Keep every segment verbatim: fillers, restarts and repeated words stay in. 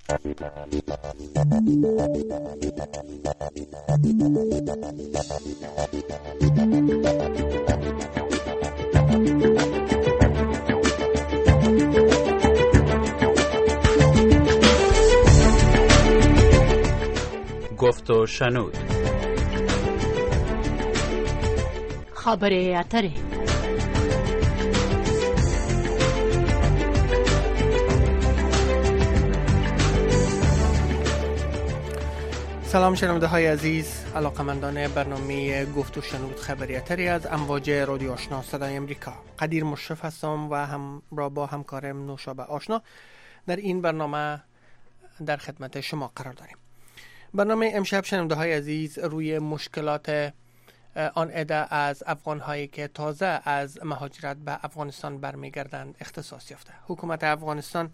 گفت و شنود. خبر اتره. سلام شنونده های عزیز، علاقمندان برنامه گفت و شنود خبریاتری از امواج رادیو آشنا صدای امریکا. قدیر مشرف هستم و هم را با همکارم نوشابه آشنا در این برنامه در خدمت شما قرار داریم. برنامه امشب شنونده های عزیز روی مشکلات آن عده از افغان هایی که تازه از مهاجرت به افغانستان برمیگردند اختصاص یافته. حکومت افغانستان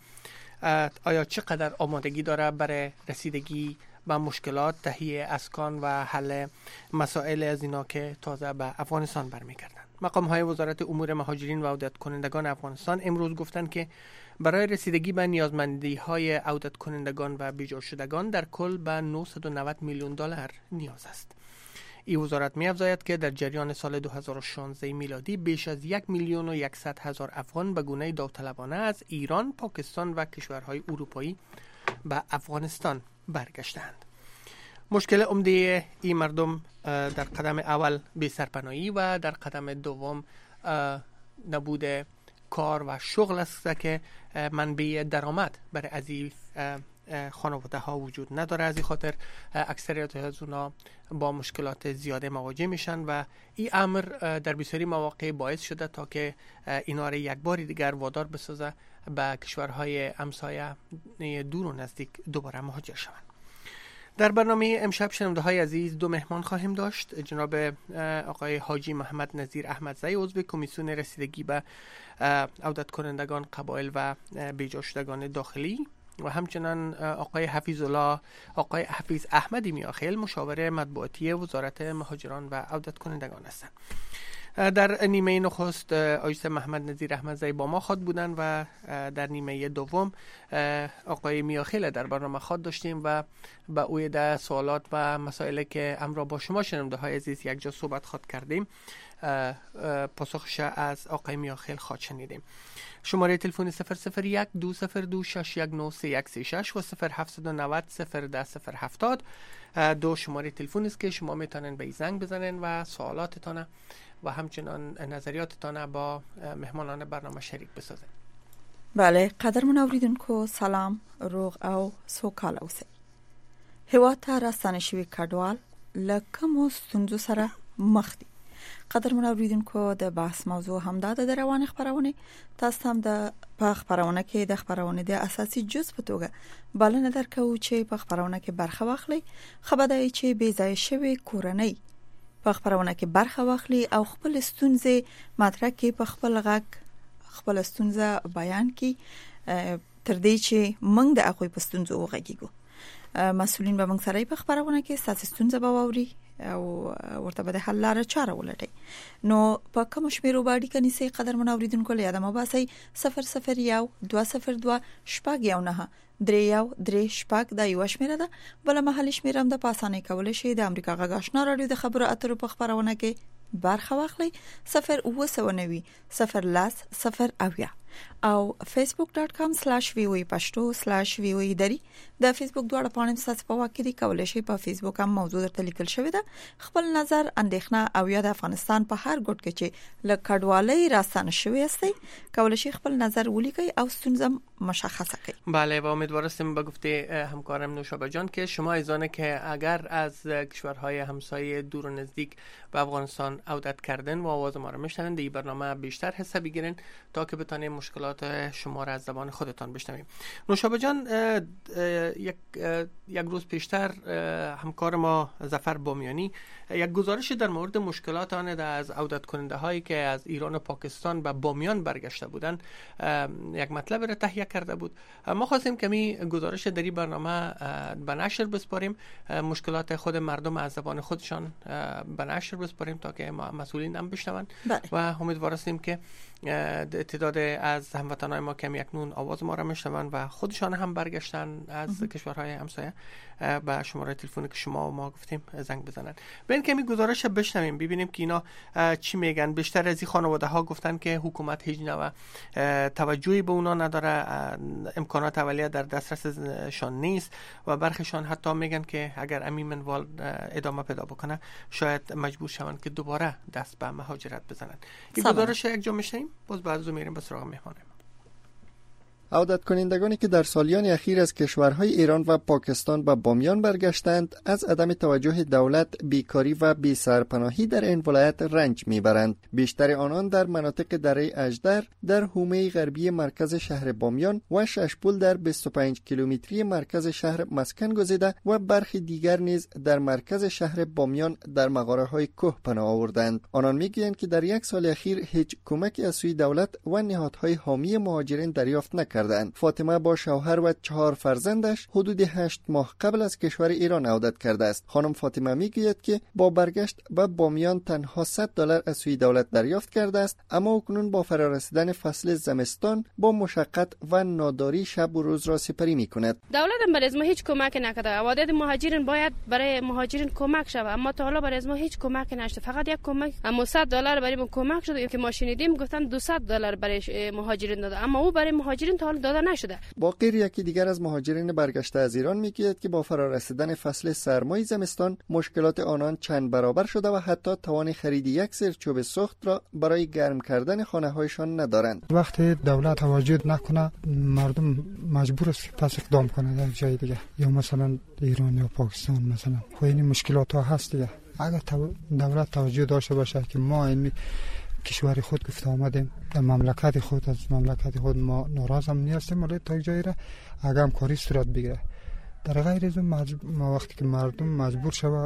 آیا چقدر آمادگی داره برای رسیدگی به مشکلات، تهیه اسکان و حل مسائل از اینا که تازه به افغانستان برمیگردند؟ مقام های وزارت امور مهاجرین و عودت کنندگان افغانستان امروز گفتند که برای رسیدگی به نیازمندی های عودت کنندگان و بیجا شدگان در کل به نهصد و نود میلیون دلار نیاز است. این وزارت می افزاید که در جریان سال دو هزار و شانزده میلادی بیش از یک میلیون و یکصد هزار افغان به گونه داوطلبانه از ایران، پاکستان و کشورهای اروپایی به افغانستان برگشتند. مشکل عمده این مردم در قدم اول بی سرپناهی و در قدم دوم نبود کار و شغل است که منبع درآمد برای از این خانواده ها وجود نداره. از این خاطر اکثریت از اونا با مشکلات زیاده مواجه میشن و این امر در بسیاری مواقع باعث شده تا که اینا را یک بار دیگر وادار بسازه به کشورهای همسایه دور و نزدیک دوباره مهاجر شوند. در برنامه امشب شنونده های عزیز دو مهمان خواهیم داشت. جناب آقای حاجی محمد نظیر احمدزی، عضو کمیسیون رسیدگی به عودت کنندگان قبایل و بیجا شدگان داخلی، و همچنان آقای حفیظ الله آقای حفیظ احمدی میاخیل، مشاور مطبوعاتی وزارت مهاجران و عودت کنندگان هستند. در نیمه نخست آیست محمد نظیر احمدزی با ما خود بودن و در نیمه دوم آقای میاخیل در برنامه خود داشتیم و با اوی در سوالات و مسائلی که امرا با شما شنونده های عزیز یک جا صحبت خود کردیم پاسخش از آقای میاخیل خود شنیدیم. شماره تلفن صفر صفر یک دو صفر دو شش یک نه سه یک سه شش و صفر هفت نه صفر صفر ده صفر هفتاد دو شماره تلفن است که شما میتونن به زنگ بزنن و سوالاتتان و همچنان نظریاتتان با مهمانان برنامه شریک بسازن. بله، قدرمن اوریدونکو سلام، روغ او سوکاله اوسئ. هیواد ته راستنه شوي کډوال له کومو ستونزو سره مخ دي؟ قدرمن اوریدونکو د بحث موضوع همدا د روانه خبرونه تاسو هم د په خبرونه کې د خبرونه د اساسي جز په توګه بلنه درکو چې په خبرونه کې برخه واخلي. خبرداري چې بې ځای شوی کورنۍ په خبرونه کې برخه واخلي او خپل ستونزې مطرح کې په خپل غږ خپل ستونزه بیان کړي تر دې چې موږ د هغوی په ستونزو وغږیږو. مسؤلین به موږ سره په خبرونه کې ستاسو ستونزه به واوري او ورته به حل لاره چاره ولټي. نو په کوم شمیرو باندې کني سي قدرمن اوریدونکو له یادمه باسي صفر صفر یو دو صفر دو شپږ یو نه درې یو درې شپږ دا یو شمیره ده. بل محل شمیره هم د پاسانه کول شي د امریکا غږ آشنا رادیو د خبرو اترو په خبرونه کې برخه واخلي صفر اوه سو نوي صفر لاس صفر اویا او facebook dot com slash voa pashto slash voa دری د فیسبوک دواړه پاڼې تاسو په واکې دی کولای شئ. په فیسبوک هم موضوع درته لیکل شوی ده. خپل نظر، اندېښنه او یا د افغانستان په هر ګوټ کې چې له کډوالۍ راستنه شوی استئ کولای شئ خپل نظر ولیکئ او ستونزه مشخصه کړئ. بله، و امیدوارم به گفته همکارم نوشابه جان که شما ایزانه که اگر از کشورهای همسایه دور و نزدیک به افغانستان عودت کردن و آواز ما را میشنوند این برنامه بیشتر حصه بگیرین تا که بتونیم مشکلات شما را از زبان خودتان بشنویم. نوشابه جان، یک یک روز پیشتر همکار ما ظفر بامیانی یک گزارش در مورد مشکلات آن از عودت کننده هایی که از ایران و پاکستان به بامیان برگشته بودند یک مطلب را تهیه کرده بود. ما خواستیم کمی گزارش در این برنامه به نشر بسپاریم، مشکلات خود مردم از زبان خودشان به نشر بسپاریم تا که مسئولین هم بشنوند و امیدوار هستیم که تعداد از هموطنان ما که اکنون آواز ما را میشنون و خودشان هم برگشتن از کشورهای همسایه به شماره تلفنی که شما و ما گفتیم زنگ بزنن. بریم کمی گزارش بشنویم ببینیم که اینا چی میگن. بیشتر از این خانواده ها گفتن که حکومت هیچ نوع توجهی به اونا نداره، امکانات اولیه در دسترسشان نیست و برخیشان حتی میگن که اگر امین منوال ادامه پیدا بکنه شاید مجبور شوند که دوباره دست به مهاجرت بزنن. این گزارش یک جا میشنیم، باز بعد از میریم به سراغ مهمان. عودت کنندگانی که در سالیان اخیر از کشورهای ایران و پاکستان به بامیان برگشتند از عدم توجه دولت، بیکاری و بی‌سرپناهی در این ولایت رنج میبرند. بیشتر آنان در مناطق دره اژدر، در حومه غربی مرکز شهر بامیان و ششپول در بیست و پنج کیلومتری مرکز شهر مسکن گزیده و برخی دیگر نیز در مرکز شهر بامیان در مغاره‌های کوه پناه آوردند. آنان میگویند که در یک سال اخیر هیچ کمکی از سوی دولت و نهادهای حامی مهاجرین دریافت نکردند. فاطمه با شوهر و چهار فرزندش حدود هشت ماه قبل از کشور ایران عودت کرده است. خانم فاطمه میگوید که با برگشت به بامیان تنها صد دلار از سوی دولت دریافت کرده است، اما اکنون با فرارسیدن فصل زمستان با مشقت و ناداری شب و روز را سپری میکند. دولت برای ما هیچ کمک نکرده. عدد مهاجرین باید برای مهاجرین کمک شود، اما تا حالا برای ما هیچ کمک نشده. فقط یک کمک اما صد دلار برای ما کمک شده که ما شنیدیم گفتن دویست دلار برای مهاجرین داده، اما او برای مهاجرین تا داده نشده. باقر یکی دیگر از مهاجرین برگشته از ایران میگوید که با فرارسیدن فصل سرمای زمستان مشکلات آنان چند برابر شده و حتی توان خرید یک سر چوب سوخت را برای گرم کردن خانه‌هایشان ندارند. وقتی دولت توجه نکنه مردم مجبور است پس اقدام کنه در جای دیگه، یا مثلا ایران یا پاکستان مثلا. خب این مشکلات ها هست دیگه. اگر دولت توجه داشته باشه که ما این کشور خود گفته آمدیم در مملکت خود، از مملکت خود ما ناراض هم نیستیم، ولی تا جایی را اگر هم کاری صورت بگیره. در غیر از ما وقتی که مردم مجبور شوه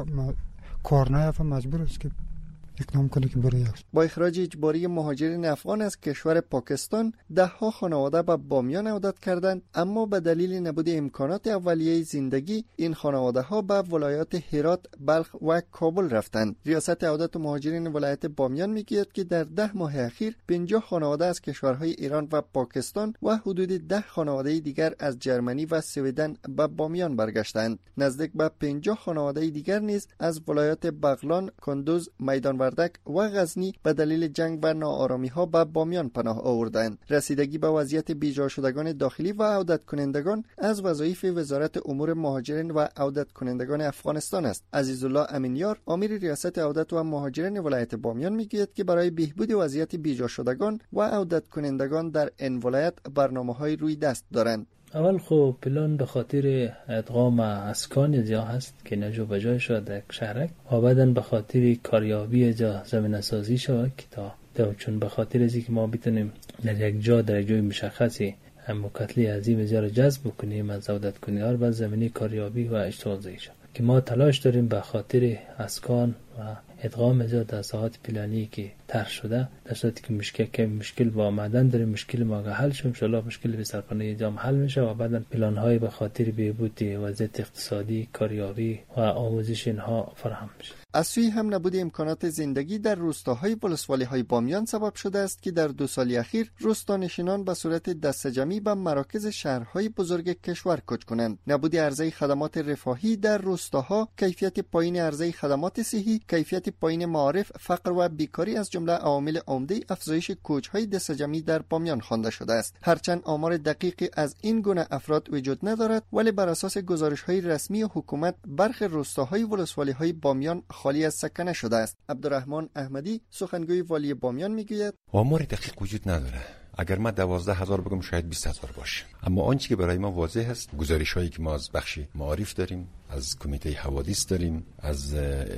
کار نیافته مجبور است که اقدام کنه که بره. با اخراج اجباری مهاجرین افغان از کشور پاکستان ده ها خانواده به بامیان عودت کردند، اما به دلیل نبود امکانات اولیه زندگی این خانواده ها به ولایات هرات، بلخ و کابل رفتند. ریاست عودت مهاجرین ولایت بامیان میگوید که در ده ماه اخیر پنجاه خانواده از کشورهای ایران و پاکستان و حدود ده خانواده دیگر از جرمنی و سویدن به بامیان برگشتند. نزدیک به پنجاه خانواده دیگر نیز از ولایات بغلان، کندوز، میدان وردک و غزنی به دلیل جنگ و ناآرامی ها به بامیان پناه آوردند. رسیدگی به وضعیت بیجا شدگان داخلی و عودت کنندگان از وظایف وزارت امور مهاجرین و عودت کنندگان افغانستان است. عزیزالله امینیار، امیر ریاست عودت و مهاجرین ولایت بامیان میگوید که برای بهبود وضعیت بیجا شدگان و عودت کنندگان در این ولایت برنامه‌های روی دست دارند. اول خب پلان به خاطر ادغام اسکان جا هست که نجو بجای شد در شهرک و بعداً به خاطر کاریابی جا زمین سازی شد که تا چون به خاطر ازی که ما بتونیم در یک جا در جای مشخصی مکتلی عظیم جا رو جذب بکنیم از عودت کنندگان بعد زمینی کاریابی و اشتغال زایی شد که ما تلاش داریم به خاطر اسکان و ادغام جا در ساحات پلانی که طرح شده، در صورتی که مشکل که مشکل با آمدن داریم مشکل ما حل شد، ان شاء الله مشکل به سرپناهی جام حل میشه و بعداً پلان‌های به خاطر بهبود وضعیت اقتصادی، کاریابی و آموزش اینها فراهم میشه. از سوی هم نبود امکانات زندگی در روستاهای ولسوالی‌های بامیان سبب شده است که در دو سال اخیر روستانشینان به صورت دسته‌جمعی به مراکز شهرهای بزرگ کشور کوچ کنند. نبود عرضه خدمات رفاهی در روستاها، کیفیت پایین عرضه خدمات صحی، کیفیت پایین معارف، فقر و بیکاری از جمله عوامل عمده افزایش کوچ‌های دسته‌جمعی در بامیان خوانده شده است. هرچند آمار دقیقی از این گونه افراد وجود ندارد، ولی بر اساس گزارش‌های رسمی حکومت برخی روستاهای ولسوالی‌های بامیان خالی از سکنه شده است. عبدالرحمن احمدی، سخنگوی والی بامیان میگوید آمار دقیق وجود نداره. اگر ما دوازده هزار بگم شاید بیست هزار باشه، اما آنچه که برای ما واضح است گزارش‌هایی که ما از بخش معارف داریم، از کمیته حوادث داریم، از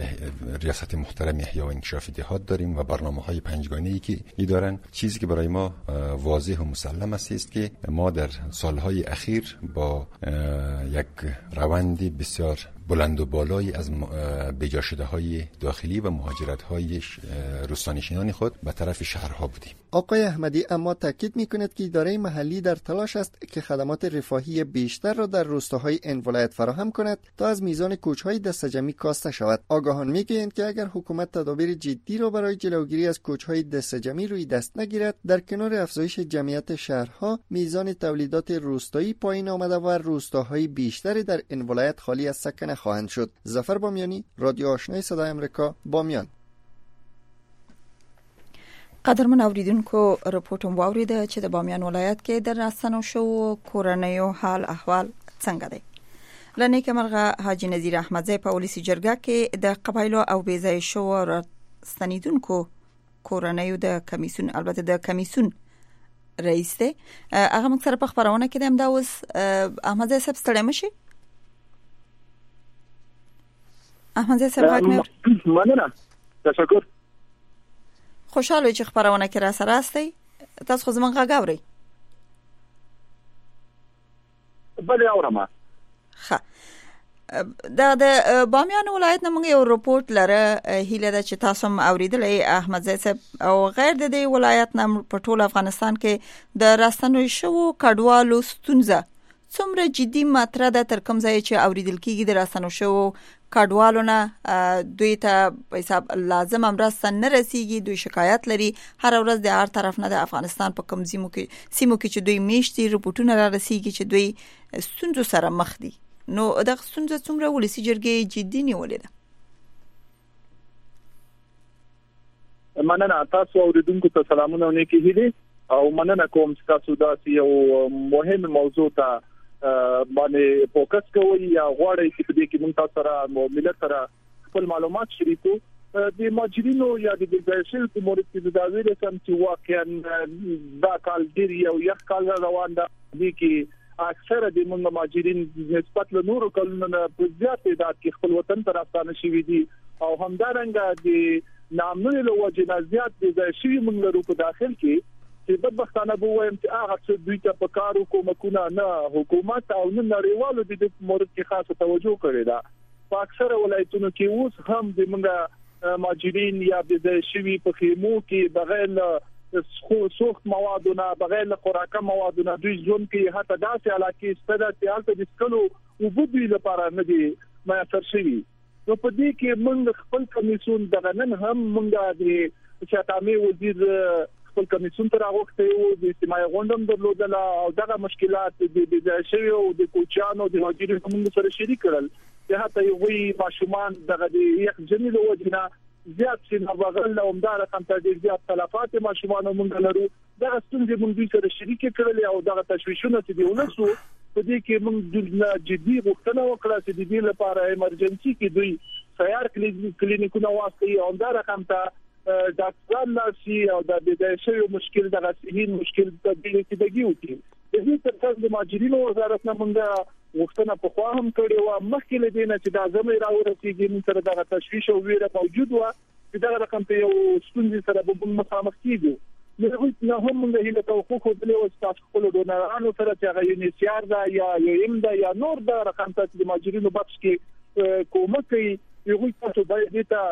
ریاست محترم احیا و انکشاف دهات داریم و برنامه‌های پنجگانه‌ای که دارن. چیزی که برای ما واضح و مسلم است که ما در سالهای اخیر با یک روند بسیار بلند و بالایی از بجا شده های داخلی و مهاجرت های روستانشینان خود به طرف شهرها بودیم. آقای احمدی اما تاکید می‌کند که اداره محلی در تلاش است که خدمات رفاهی بیشتر را در روستاهای این ولایت فراهم کند تا از میزان کوچ‌های دسته‌جمعی کاسته شود. آگاهان میگویند که اگر حکومت تدابیر جدی را برای جلوگیری از کوچ‌های دسته‌جمعی روی دست نگیرد، در کنار افزایش جمعیت شهرها، میزان تولیدات روستایی پایین آمده و روستاهای بیشتری در این ولایت خالی از سکنه خواهند شد. ظفر بامیانی، رادیو آشنای صدای امریکا، بامیان. قدرمن اوریدونکو، رپورټم واوریده چې د بامیان ولایت کې د راستنو شو کورنیو حال احوال څنګه دی. لنې کمرغه حاجی نذیر احمدزی په ولسی جرګه کې د قبایلو او بیځای شو راستنیدونکو کورنیو د کمیسیون البته د کمیسیون رئیس دی. هغه موږ سره په خبرونه کې د امدا اوس احمدزی صاحب ستړی مشي. احمدزی صاحب غږ مننه. تشکر. خوشاله چې خبرونه کې را سره استئ. تاسو خو زمونږ غږ اورئ؟ بله اورم. ښه. دا د بامیان ولایت نه موږ یو رپورت لره، هیله ده چې تاسو هم اوریدلې احمدزی صاحب، او غیر د دې ولایت نه په ټول افغانستان کې د راستنو شو کډوالو ستونزه څومره جدي مطرح ده، تر کوم ځای چې اوریدل کیږي د راستنو شو کډوالو نه دوی ته په حساب لازم امرسته نه رسیږي، دوی شکایت لري هر ورځ د هر طرف نه د افغانستان په کوم سیمو کې سیمو کې چې دوی میشتي رپورټونه را رسیږي چې دوی ستونزو سره مخ دي. نو دا ستونزه څومره ولسی جرګې جدي نیولې ده؟ مننه. تاسو اوریدونکو ته سلامونه او نیکی هیلې، او مننه کوم چې تاسو داسې یو مهم موضوع ته باندې فوکس کوي یا غواړئ چې په دې کې موږ تاسو سره ملت سره خپل معلومات شریکو. د ماجرینو یا د بیزایشل په مورد کې د داویل سم چې واقعا دا کال ډیر یو یخ کال روان ده، دي کې اکثره د موږ ماجرین نسبت له نورو کلونو نه په زیات تعداد کې خپل وطن ته راستانه شوي دي، او همدارنګه د نامنونې له وجې نه زیات بیزایشي موږ لرو په داخل کې چې بدبختانه به وایم چې هغه څه دوی ته په کار حکومتونه نه حکومت او نه نړیوالو د دې مورد کې خاصه توجه کړې ده. په اکثره ولایتونو کې اوس هم د موږ ماجرین یا د شوی په خیمو کې بغیر سوخت موادونه بغیر خوراکه موادونه دوی ژوند کې حتی داسې علاقې ستده چې هلته د سکلو اوبه دوی لپاره نه دي میسر شوي. نو په دې کې موږ خپل کمیسیون دغه نن هم موږ د شاتامي وزیر خپل کمیسیون ته راغوښته یو د اجتماعي غونډه درلودله او دغه مشکلات د بیزایشي او د کوچانو د ماجرینو موږ سره شریک کړل چې حتی یوې ماشومان دغه د یخ جنې له وجې نه زیات چې نابغل او همدار هم ته ډېر زیات تلفات ماشومان موږ لرو. دغه ستونزې موږ دوی سره شریک کړل او دغه تشویشونه چې دی ولسو په دې کې موږ د جدي غوښتنه وکړه چې د دې لپاره ایمرجنسي کې دوی سیار کلینیکونه واسطي او همدار هم ته ډاکټران نشي او د بیزایشي مشکل دغه صحي مشکل د دې کې دګي وتی. د دې ترڅنګ د ماجرینو وزارت نه موږ وختونه په خوا هم کړی و مخکې له دې نه چې دا زموږ راورسیږي موږ سره دغه تشویش او ویره موجود و چې دا رقم ته یو ستونزې سره به موږ مخامخ کیږو. نو هم موږ هیله کوو خو د له وساتو خپل ډونرانو سره چې هغه یونیسیار دا یا یو دا یا نور دا رقم ته د ماجرینو بخش کې کومه کوي یو تاسو باید ته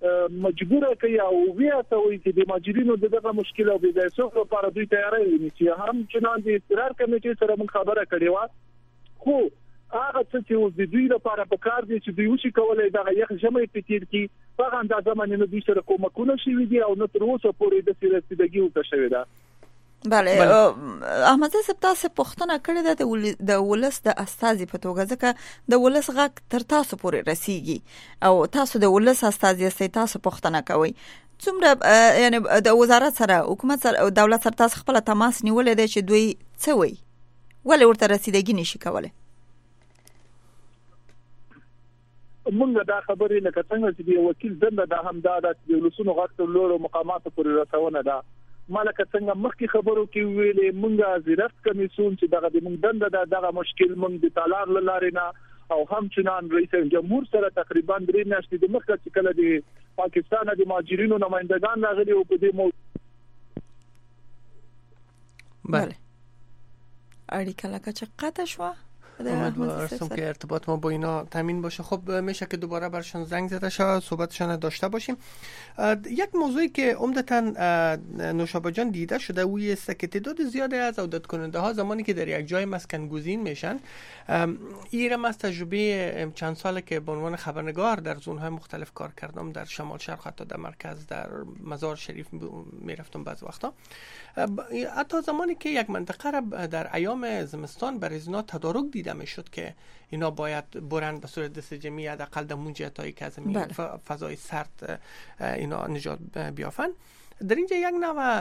مجبوره کوي او بیا ته وایي چې د ماجرینو دغه مشکل او د ځو لپاره دوی تیاری ونیسي. هم چنان د استقرار کمیټې سره موږ خبره کړې و خو هغه څه چې د دوی لپاره په کار دي چې دوی وشي کولای دغه یخ جمعي پتیر کی په اندازه باندې نو دوی سره کومکونه شي دي او نو تر اوسه پورې د سیرستګي او تشوي ده. بله احمد صاحب تاسو پوښتنه کړې ده د ولس د استازي په توګه ځکه د ولس غږ تر تاسو پورې رسیږي او تاسو د ولس استازي یاست، تاسو پوښتنه کوئ څومره یعنی د وزارت سره حکومت سره او دولت سره تاسو خپل تماس نیولې ده چې دوی څه وایي ولې ورته رسیدګي نشي کولای؟ موږ دا خبرې لکه څنګه چې د وکیل دنده د همدا د ولسونو غږ ته لوړو مقاماتو پورې رسونه ده. مالک څنګه مخکې خبرو کې ویلې موږ زیرفت کمیسیون چې دغه د موږ دنده د دغه مشکل موږ د تالار لارې نه او هم چنان رئیس جمهور سره تقریبا درې میاشتې د مخکې چې کله د پاکستان د ماجرینو نمائندگان راغلي او په دې موضوع بله اړیکه لکه چې قطع شو امیدوارم که ارتباط ما با اینا تامین باشه. خب میشه که دوباره برشان زنگ زده شه، صحبتشان داشته باشیم. یک موضوعی که عمدتاً نوشابه جان دیده شده اوی است که تعداد زیادی از عودت کننده ها زمانی که در یک جای مسکن گزین میشن، ایرم از تجربه چند ساله که به عنوان خبرنگار در زونهای مختلف کار کردم، در شمال شرق حتی در مرکز، در مزار شریف میرفتم بعض وقتا. حتی زمانی که یک منطقه را در ایام زمستان برای اینا تدارک دیده میشد که اینا باید برن به صورت دست جمعی حداقل در اون جهتایی که از این فضای سرد اینا نجات بیافن. در اینجا یک نوع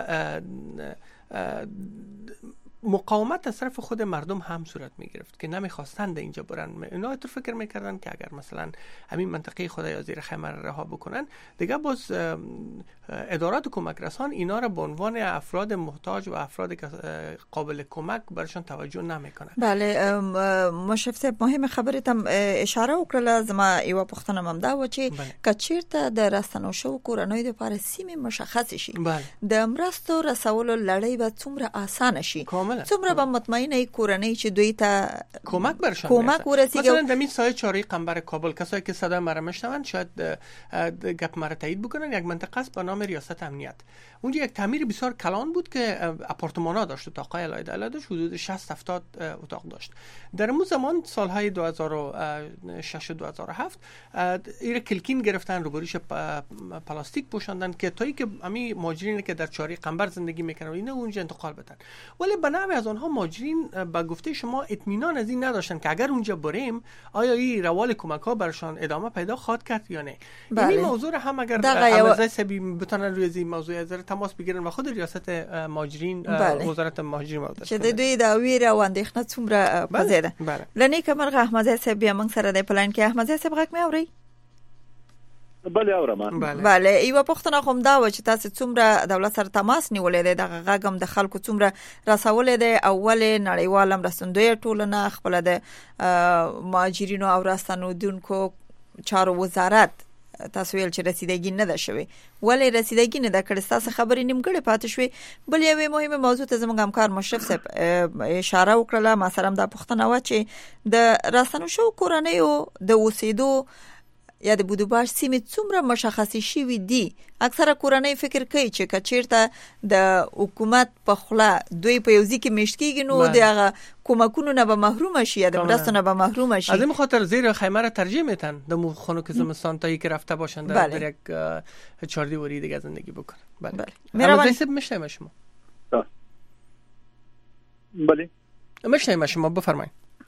مقاومت از طرف خود مردم هم صورت می گرفت که نمیخواستند اینجا برن. اینا تو فکر میکردن که اگر مثلا همین منطقه خود یا زیر خیمه رها بکنن، دیگه باز ادارات کمک رسان اینا را به عنوان افراد محتاج و افراد قابل کمک برشان توجه نمیکنن. بله مشرف صاحب، مهم خبرتم اشاره وکړه، زما یو پښتنه هم دا و چې کچیرته د رسنو شو کورنۍ د لپاره سیمه مشخص شي، د مرستو رسولو لړۍ به څومره اسانه شي، څومره به مطمئنه کورنۍ چې دوی ته کمک برشان کمک ورسیږي. مثلا در این سایه چاری قنبر کابل کسایی که صدای مرا میشنون شاید گپ مرا تایید بکنن، یک منطقه است به نام ریاست امنیت. اونجا یک تعمیر بسیار کلان بود که آپارتمان‌ها داشت، اتاقای علاوه علاوه داشت، حدود شصت هفتاد اتاق داشت. در اون زمان سالهای دو هزار و شش و دو هزار و هفت ایره کلکین گرفتن، روبروش پلاستیک پوشاندن که تایی که همین ماجرین که در چاری قنبر زندگی میکنن اینا اونجا انتقال بدن. ولی به نحو از آنها ماجرین با گفته شما اطمینان از این نداشتن که اگر اونجا بریم آیا این روال کمک ها برشان ادامه پیدا خواهد کرد یا نه. بله. این موضوع هم اگر عوضای سبی بتونن روی این موضوع از تماس بگیرن و خود ریاست ماجرین بله. وزارت ماجرین مدد چې د دوی د ویره او اندېښنه څومره پزیده. لنی کمر احمد صاحب بیا موږ سره د پلان کې احمد صاحب غږ مې اوري؟ بله اورم. بله بله یو پښتنه کوم دا و چې تاسو څومره دولت سره تماس نیولې ده، د غږم د خلکو څومره رسولې ده، اول نړیوال مرستندوی ټولنه خپل د ماجرینو او راستنودونکو چارو وزارت تاسو ویل چې رسیدګي نه ده شوی، ولې رسیدګي نه ده کړې؟ تاسو خبرې نیمګړې پاتې شوې. بل یو مهمه موضوع ته زموږ همکار مشرف صاحب اشاره وکړه، ما سره د پښتنه و چې د راستنو شو کورنۍ د اوسېدو یا د بودوباش سیمې څومره مشخصي شوي دي. اکثره کورنۍ فکر کوي چې کچیرته د حکومت په خلا دوی په یوځی کې مشت کېږي نو د هغه کومکونو نه به محروم شي یا د مرستو نه به محروم شي. از این خاطر زیر خیمه را ترجیح میتن د خنک زمستان تا که رفته باشن در, در یک چهاردیواری دیگه زندگی بکنن. بله بله مهربانی سب میشنم شما. بله میشنم شما بفرمایید.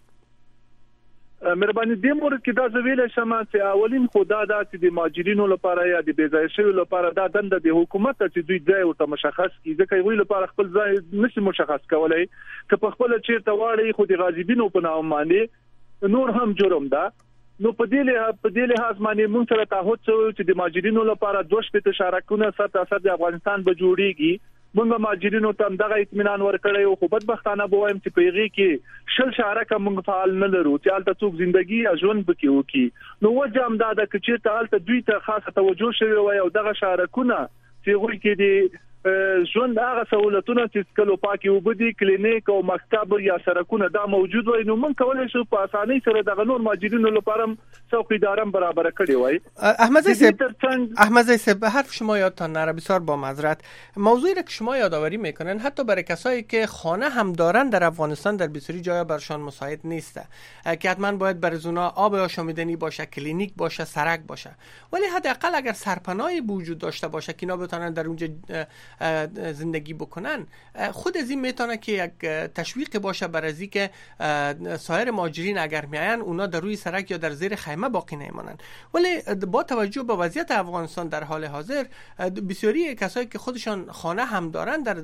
مهرباني د مورد کې دا زویل شمه چې اولین خدا دا چې د ماجرینو لپاره یا د بیځای شوی لپاره دا دنده د حکومت چې دوی ځای ورته مشخص کړي، ځکه ویل لپاره خپل ځای نشي مشخص کولای که په خپل چیرته واړی خو د غازبینو په نام باندې نور هم جرم ده. نو په دې له په دې له ازمانه مونږ سره تعهد شو چې د ماجرینو لپاره دوه شپږ شارکونه سات اساس د افغانستان به جوړیږي. مونږ ماجرینو ته دغه اطمینان ورکړی او خو بدبختانه بوایم چې پیغي کې شل شارکه مونږ فعال نه لرو چې البته څوک ژوندۍ او ژوند بکی وکي. نو وجه هم دا د چې ته البته دوی ته خاصه توجه شوی وای او دغه شارکونه چې غوړي کې دي ژوند هغه سہولتونه چې کلو پاکي وبدي کلینیک او مکتب یا سرکونه دا موجود وای نو مونږ کولای شو په اسانۍ سره دغه نور ماجرینو لپاره څوکیدارم برابر کړی وای. احمد صاحب احمد صاحب حرف شما یادتان نره، بسیار با معذرت. موضوعی را که شما یادآوری میکنن حتی برای کسایی که خانه هم دارن در افغانستان در بسیاری جاها برشان مساعد نیسته که حتما باید برزونا آب آشامیدنی باشه، کلینیک باشه، سرک باشه، ولی حداقل اگر سرپناهی وجود داشته باشه که اینا بتونن در اونجا زندگی بکنن، خود از این میتونه که یک تشویق باشه برای از اینکه سایر ماجرین اگر میاین اونا در روی سرک یا در زیر خیمه باقی نمیمونن. ولی با توجه به وضعیت افغانستان در حال حاضر بسیاری کسایی که خودشان خانه هم دارن در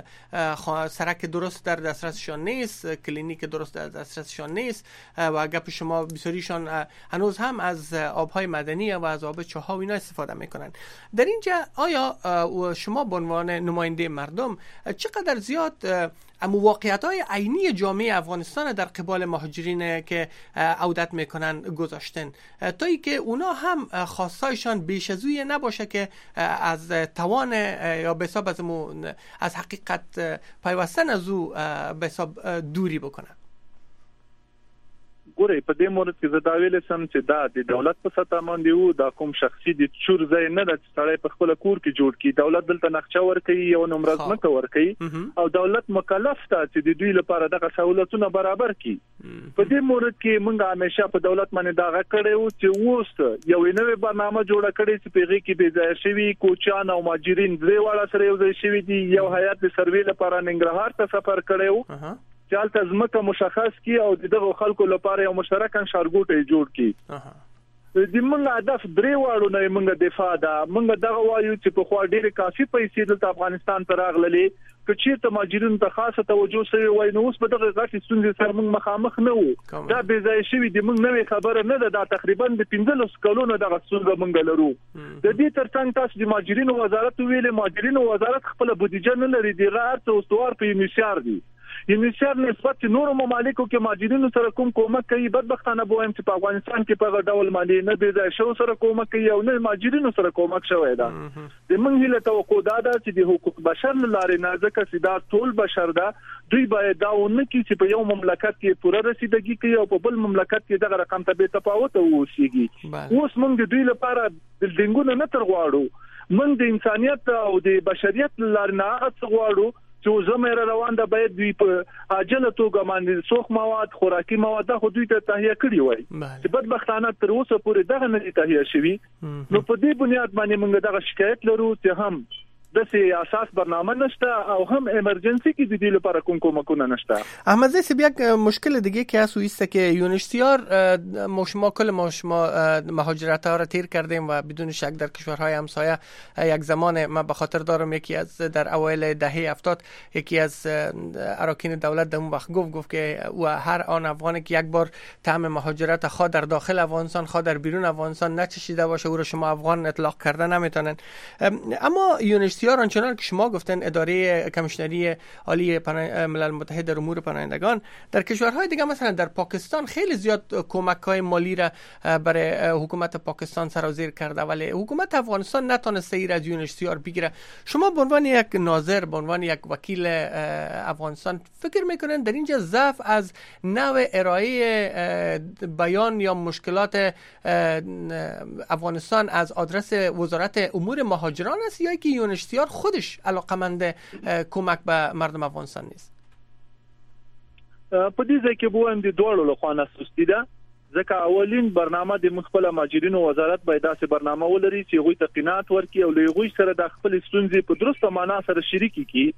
سرک درست در دسترسشان نیست، کلینیک درست در دسترسشان نیست و گپ شما بسیاریشان هنوز هم از آبهای مدنی و از آب چاه ها و اینا استفاده میکنن. در اینجا آیا شما به عنوان نماینده مردم چقدر زیاد مواقعیت‌های عینی جامعه افغانستان در قبال مهاجرین که عودت میکنن گذاشتن تا ای که اونا هم خواستایشان بیش از اوی نباشه که از توان یا به حساب از از حقیقت پیوستن از او به حساب دوری بکنن؟ ګوري په دې مورد کې زدا ویل سم چې دا د دولت په سطح باندې وو دا کوم شخصي د چور ځای نه د سړی په خپل کور کې جوړ کی دولت دلته نقشه ورکړي یو نمبر ځمکه ورکړي او دولت مکلف ته چې د دوی لپاره دغه سہولتونه برابر کړي په دې مورد کې موږ همیشه په دولت باندې دا غکړو چې وست یو نوې برنامه جوړه کړي چې پیغي کې بې ځای شوی کوچان او ماجرین درې واړه سره یو ځای شوی دي یو هیئت د سروې لپاره ننګرهار ته سفر کړو چې البته ځمکه مشخص کی او دغه خلکو لپاره یو مشترک انشارګوټ جوړ کی د موږ هدف درې واړو نه موږ دفاع ده موږ دغه وایو چې په خوا ډېر کافي پیسې د افغانستان ته راغللې کچې ته ماجرین ته خاصه توجه سوي وای نو اوس په دغه غټي ستونزې سره موږ مخامخ نه وو دا بې ځای شوی د موږ نوې خبره نه ده دا تقریبا د پنځلس کلونو دغه ستونزه موږ لرو د دې ترڅنګ تاسو د ماجرینو وزارت ویلې ماجرینو وزارت خپل بودیجه نه لري د غیر استوار په یونیسیار دي یونیسیار نسبت نور ممالکو کې ماجرینو سره کوم کومک کوي بدبختانه بوهم چې په افغانستان کې په ډول باندې نه بې ځای شو سره کومک کوي او نه ماجرینو سره کومک شوی دا د موږ هیله توقع ده چې د حقوق بشر لارې نه ځکه چې دا ټول بشر ده دوی باید دا ونه کې چې په یو مملکت کې پوره رسیدګي کوي او په بل مملکت کې دغه رقم ته به تفاوت وشيږي اوس موږ د دوی لپاره د دنګونو نه تر غواړو موږ د انسانيت او د بشریت لارې نه غواړو چې زموږ روان ده باید دوی په عاجله توګه باندې سوخ مواد خوراکي مواد خو دوی ته تهیه کړی وای چې بدبختانه تر اوسه پورې دغه نه تهیه شوی نو په دې بنیاد باندې موږ دغه شکایت لرو چې هم د سي اساس برنامه نشته او هم ایمرجنسي کې د دې لپاره کوم کومکونه نشته احمد زی یک مشکل دیگه که هست و ایست که یونیسیار ما کل ما شما مهاجرت ها را تیر کردیم و بدون شک در کشورهای همسایه یک زمان ما به خاطر دارم یکی از در اوایل دهه هفتاد یکی از اراکین دولت در اون وقت گفت گفت که و هر آن افغانی که یک بار طعم مهاجرت خواه در داخل افغانستان خواه در بیرون افغانستان نچشیده باشه او را شما افغان اطلاق کرده نمیتونن. اما یونیسیار بسیار آنچنان که شما گفتن اداره کمیشنری عالی ملل متحد در امور پناهندگان در کشورهای دیگه مثلا در پاکستان خیلی زیاد کمک‌های مالی را برای حکومت پاکستان سرازیر کرده ولی حکومت افغانستان نتونسته ایر از یونیسیار بگیره. شما به عنوان یک ناظر به عنوان یک وکیل افغانستان فکر میکنین در اینجا ضعف از نوع ارائه بیان یا مشکلات افغانستان از آدرس وزارت امور مهاجران است یا که یونیسیار خودش علاقمند کمک به مردم افغانستان نیست؟ په دې ځای کې به هم د دوړو له خوا نه سستی ده ځکه اولین برنامه د مخبل ماجرینو وزارت باید داسې برنامه ولري چې هغوی ته قناعت ورکړي او له هغوی سره د خپل ستونزې په درسته معنا سره شریکې کړي.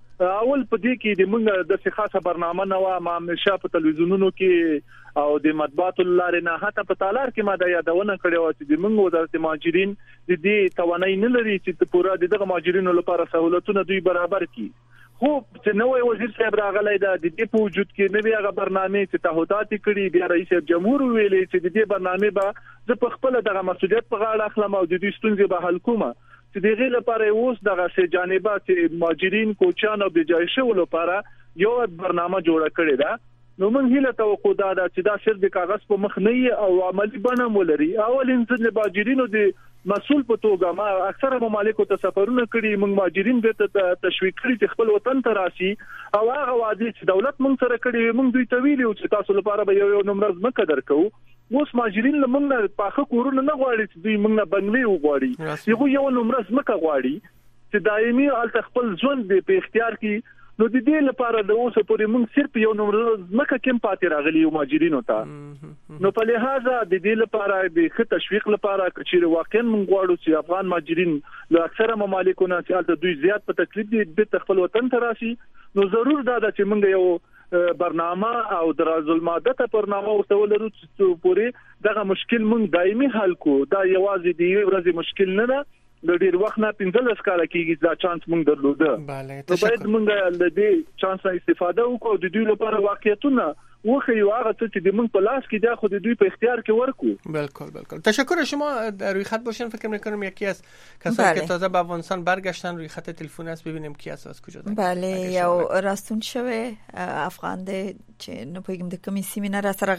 اول په دې کې د موږ د خاصه برنامه نه و ما همیشه په تلویزیونونو کې او د مطبوعاتو لارې نه حتی په تالار کې ما د یادونه کړې و چې د موږ وزارت ماجرین د دې توانایي نه لري چې پوره دغه ماجرینو لپاره سہولتونه دوی برابر کړي. خو چې نوې وزیر صاحب راغلی دا د دې په وجود کې نوې هغه برنامه چې تعهدات کړي بیا رئیس جمهور ویلي چې د دې برنامه به زه په خپل دغه مسؤلیت په غاړه اخلم او د دې ستونزې به حل کوم چې دغه لپاره اوس دغه سه جانبه چې ماجرین کوچان او بجایشه ولپاره یو برنامه جوړه کړې ده. نو موږ هیله توقع ده چې دا صرف د کاغذ په مخ نه او عملی بڼه ولري. اول انځل ماجرینو د مسؤل په توګه ما اکثره ممالکو ته سفرونه کړي موږ ماجرین به تشویق کړي چې خپل وطن ته راشي او هغه وعده چې دولت موږ سره کړي موږ دوی ته ویلو چې تاسو لپاره به یو یو نمبر مکه درکو. اوس ماجرین موږ نه پاخه کورونه نه غواړي چې دوی موږ نه بنگلې وغواړي یو یو نمبر مکه غواړي چې دایمي ال خپل ژوند په اختیار کې. نو د دې لپاره د اوسه پورې موږ صرف یو نمبر مکه کم پاتې راغلي یو ماجرینو ته. نو په لحاظه د دې لپاره د ښه تشویق لپاره چې واقعا موږ غواړو چې افغان ماجرین له اکثره ممالکو نه چې دوی زیات په تکلیف دي د خپل وطن ته راشي. نو ضرور دا چې موږ یو برنامه او درازالماده برنامه ورته ولرو چې پورې دغه مشکل موږ دایمي حل کو. دا یوازې د یو ورځې مشکل نه ده د ډیر وخت نه پنځلس کاله کېږي دا چانس موږ درلوده. نو باید موږ له دې چانس نه استفاده وکړو د دوی لپاره واقعیتونه وخیو هغه څه چې د موږ په لاس کې دا خو د دوی په اختیار کې ورکو. بالکل بالکل تشکر. شما روی خط باشین فکر میکنم یکی از کسانی که تازه به افغانستان برگشتن روی خط تلفن است ببینیم کی است از کجا. بله یو راستون شوه افغان دی چې نه پوهیږم د کومې سیمې نه را سره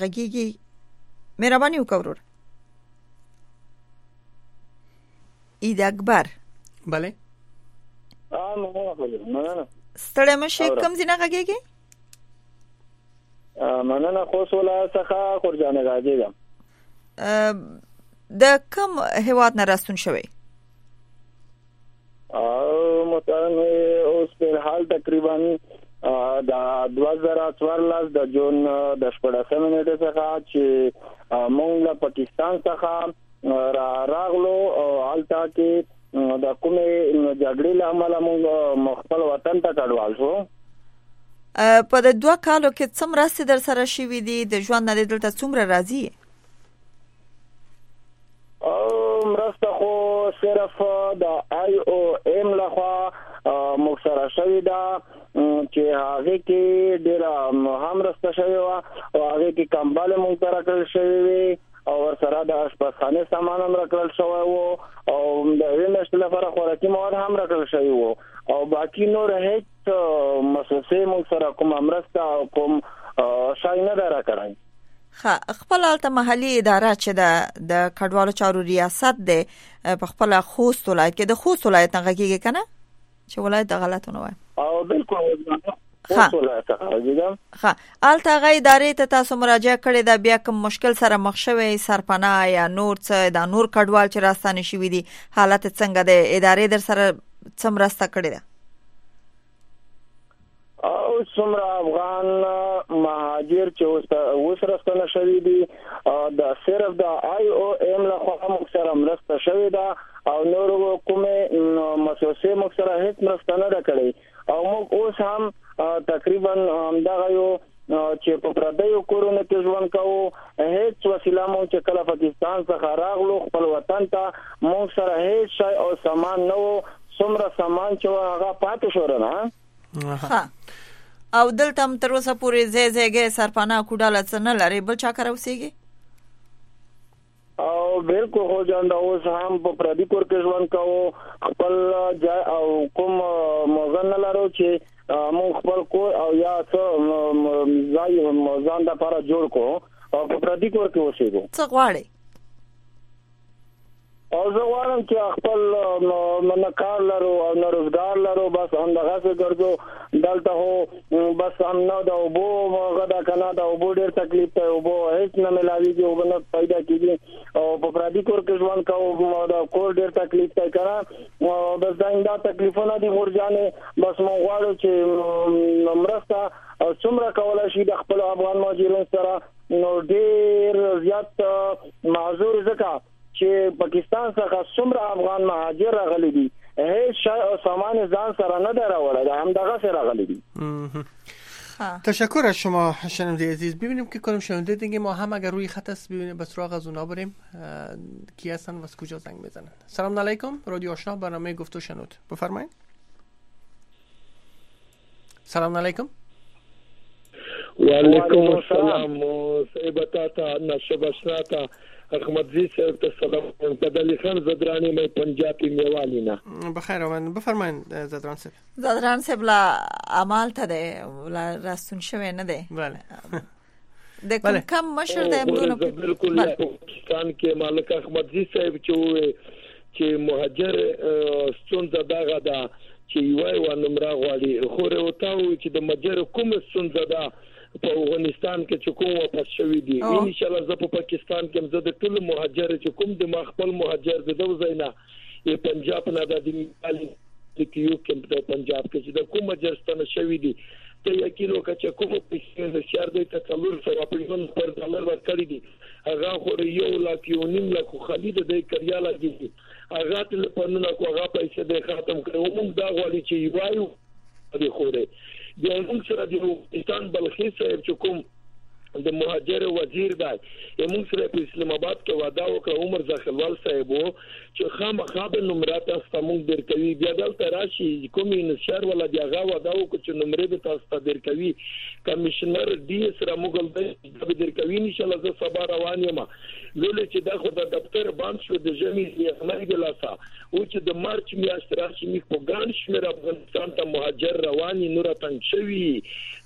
غږیږي. مهرباني وکړئ. اید اکبر. بله آه نه نه نه ستړی مشه کوم ځای نه غږیږي؟ مننه خوست ولایت څخه خورجان غازی یم. د کوم هیواد نه راستون شوی؟ او محترم اوس په حال تقریبا د دوه زره څوارلس د جون د شپږمې نیټې څخه چې موږ له پاکستان څخه را راغلو او حالته کې د کومې جګړې له امله موږ خپل وطن ته کډوال شو. په د دوه کالو کې څومره مرستې در سره شوي دي؟ د ژوند نه دلته څومره راځي؟ او مرسته خو صرف د آی او ایم لخوا موږ سره شوي ده چې هغه کې ډېره هم مرسته شوې وه او هغه کې کمبل موږ ته راکړل شوي وي او ورسره د اشپزخانې سامان هم راکړل شوی و او د یوې میاشتې لپاره خوراکي مواد هم راکړل شوي و او باقي نور هیڅ مؤسسې موږ سره کومه مرسته او کوم شی نه ده راکړی. خپل هلته محلي اداره چې د د کډوالو چارو ریاست دی په خپل خوست ولایت کې، د خوست ولایت نه غږیږي که نه چې ولایت د غلط ونه وایم؟ او بالکل خوست ولایت څخه غږیږم. ښه، هلته هغه ادارې ته تاسو مراجعه کړې ده، بیا کوم مشکل سره مخ شوی سرپناه یا نور څه دا نور کډوال چې راستانه شوي دي حالت څنګه دی؟ ادارې در سره څه مرسته کړې ده؟ او څومره افغان مهاجر چې اوس راستانه شوي دي د صرف د آی او ایم لخوا موږ سره مرسته شوې ده او نور کومې مؤسسې موږ سره هیڅ مرسته نه ده کړې او موږ اوس هم تقریبا همدغه یو چې په پردیو کورونو کې ژوند کوو. هیڅ وسیله موږ چې کله پاکستان څخه راغلو خپل وطن ته موږ سره هیڅ شی او سامان نه و. څومره سامان چې هغه پاتې شو نه. ها، او دلته هم تر اوسه پورې ځای ځایګی سرپناه کوډاله څه نه لري، بل چا کره اوسېږي؟ او بالکل خو جان دا اوس هم په پردي کور کې ژوند کوو، خپل ځای او کوم موږ نه لرو چې موږ خپل کور او یا څه ځای ځان دپاره جوړ کړو او په پردي کور کې اوسېږو. څه غواړئ؟ او زه غواړم چې خپل نه کار لرو او نه روزګار لرو، بس همدغسې ګرځو. دلته خو بس هم نه د اوبو غدا که نه د اوبو ډېر تکلیف دی، اوبو هېڅ نه میلاوېږي، اوبه نه پیدا کېږي او په پردي کور کې ژوند کوو، د کور ډېر تکلیف دی که نه. بس دا همدا تکلیفونه دي غورجانې. بس موږ غواړو چې مرسته څومره کولی شي د خپلو افغان مهاجرینو سره، نو ډېر زیات معذور ځکه چې پاکستان څخه څومره افغان مهاجر راغلي دي هیچ شی او سامان ځان سره نه در آورده، همدغسې راغلي دي. تشکر از شما شنونده عزیز. ببینیم که کنم شنونده دیگه ما هم اگر روی خط است ببینیم به سراغ از اونا بریم کی هستن و از کجا زنگ میزنن. سلام علیکم، رادیو آشنا، برنامه گفت و شنود، بفرمایید. سلام علیکم. و علیکم السلام. صاحبتا تا نشب اشناتا احمدزی صاحب ته سلام. بدلی خان زدرانی مې پنجابی میوالی نه. بخیر آمد، بفرمایید زدران صاحب. زدران صاحب لا عمل ته ده ولا راستون شوی نه ده. بله. د کوم کم مشر ده امدونو بالکل پاکستان کې مالک احمدزی صاحب چې چې مهاجر ستونزه دغه ده چې یوای و نمبر غواړي خو ورته چې د مهاجر کوم ستونزه ده په افغانستان کې چې کوم واپس شوی دي. ان شاء الله زه په پاکستان کې زه د ټول مهاجر چې کوم د خپل مهاجر د دوزینا ی پنجاب نه د مالي کیو کې په پنجاب کې چې د کوم مهاجر ستنه شوی دي ته یو کیلو کچ کوم پیسې د شهر د تکلور سره په یوه پر ډالر ورکړي دي هغه خو یو لاک یو نیم لاک خالد د کریاله دي هغه تل په نن کو هغه پیسې د ختم کړو. موږ دا غواړي چې یوایو د خوره د موږ سره د پاکستان بلخي صاحب چې کوم د مهاجر وزیر دی موږ سره په اسلام آباد کې وعده وکړه عمر ځخلوال صاحب چې خامخا به نمرات تاسو موږ درکوي. بیا دلته راشي کوم نشر ولا دی هغه وعده وکړه چې نمرې به تاسو ته درکوي. کمشنر ډي اس را موږ به درکوي ان شاء الله. زه سبا روان یم ویل چې دا خو د دفتر باندې شو د جمی یخنۍ د لاسا او چې د مارچ میاشت راشي می په ګان شمیر افغانستان ته مهاجر رواني نور تنګ شوی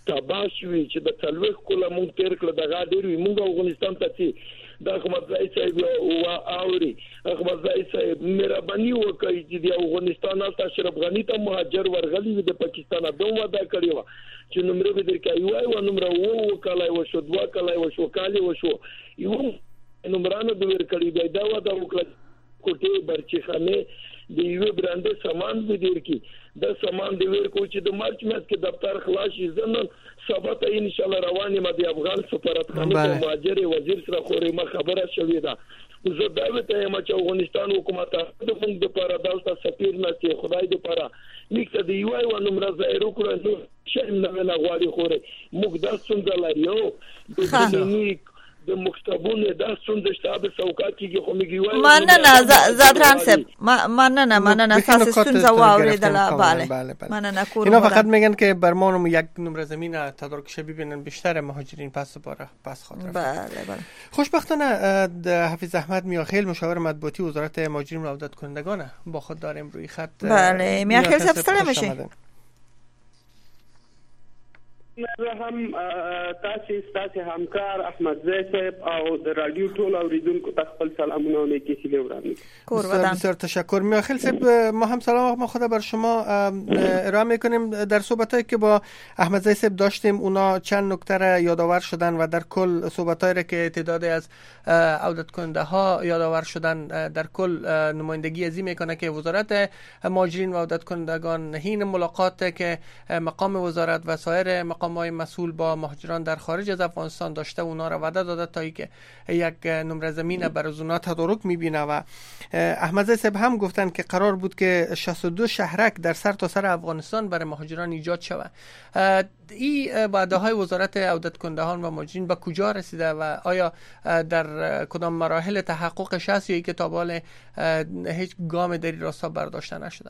تباہ شوي چې د تلويخ کوله مونږ تیر کړ دغه ډیر مونږ افغانستان ته چې د احمد زاهد صاحب او اوري احمد زاهد صاحب مهرباني وکړي چې د افغانستان ته اشرف غنی ته مهاجر ورغلي د پاکستان دوه ودا کړی و چې نمبر به درکای وای و نمبر وو وکړای و شو دوا کړای و شو کالي و شو یو نمبرانو د ور کړی دی دا ودا وکړه کوټه برچخانه د یو برانډ سامان به دیر کی د سامان دی ور کو چې د مارچ میاشت کې دفتر خلاص شي زنن سبا ته ان شاء الله رواني ما د افغان سفارتخانه د مهاجر وزیر سره خوري ما خبره شوې ده زه دا وته ما چې افغانستان حکومت د موږ د لپاره دلته سفیر نه چې خدای دې لپاره لیکته دی وای و نو مرزه وکړه نو شي نه نه غواړي خوري موږ د څنګه لريو د دې د مکتبونه د څنګه شتاب سوکات کې خو میږي وای مننه زادران صاحب مننه مننه اساس ستونزه واوریدله بله مننه کور اینا فقط میگن که برمانم یک نمره زمین تدارک شه ببینن بیشتر مهاجرین پس باره پس خاطر بله بله خوشبختانه حفیظ احمد میاخیل مشاور مطبوعاتی وزارت مهاجرین و عودت کنندگان با خود داریم روی خط. بله میاخیل صاحب سلام بشه. زه هم تاسو تاسو همکار احمد زاهد صاحب او د رادیو ټول اوریدونکو ته خپل سلامونه و نیکی هیله وړاندې. بسیار تشکر. میاخیل صاحب ما هم سلام ما خدا بر شما ارائه میکنیم. در صحبتایی که با احمد زاهد صاحب داشتیم اونا چند نکته را یادآور شدن و در کل صحبتایی را که تعدادی از عودت کننده ها یادآور شدن در کل نمایندگی ازی میکنه که وزارت مهاجرین و عودت کنندگان هین ملاقات که مقام وزارت و سایر مقام مقامات مسئول با مهاجران در خارج از افغانستان داشته اونا را وعده داده تا اینکه یک نمره زمین برای اونا تدارک میبینه و احمد زاهد صاحب هم گفتن که قرار بود که شصت و دو شهرک در سر تا سر افغانستان برای مهاجران ایجاد شود. این وعده های وزارت عودت کنندگان و مهاجرین به کجا رسیده و آیا در کدام مراحل تحققش هست یا اینکه تا به حال هیچ گام در این راستا برداشته نشده؟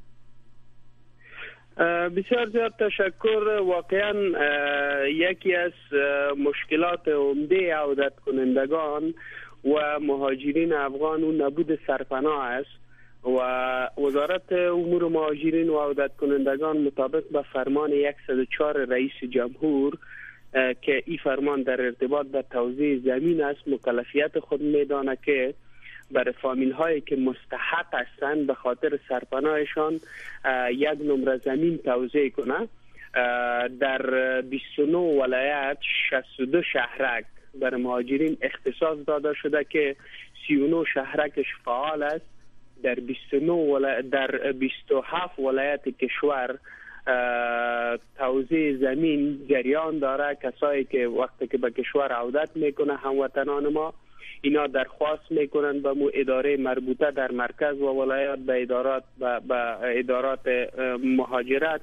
بسیار زیاد تشکر. واقعا یکی از مشکلات عمده عودت کنندگان و مهاجرین افغان و نبود سرپناه است و وزارت امور مهاجرین و عودت کنندگان مطابق به فرمان صد و چهار رئیس جمهور که این فرمان در ارتباط به توزیع زمین است مکلفیت خود میدانه که برای فامیل هایی که مستحق هستند به خاطر سرپناهشان یک نمره زمین توزیع کنه. در بیست و نه ولایت شصت و دو شهرک برای مهاجرین اختصاص داده شده که سی و نه شهرکش فعال است. در بیست و نه ولایت در بیست و هفت ولایت کشور توزیع زمین جریان داره. کسایی که وقتی که به کشور عودت میکنه هموطنان ما اینا درخواست میکنن به مو اداره مربوطه در مرکز و ولایات به ادارات به, به ادارات مهاجرت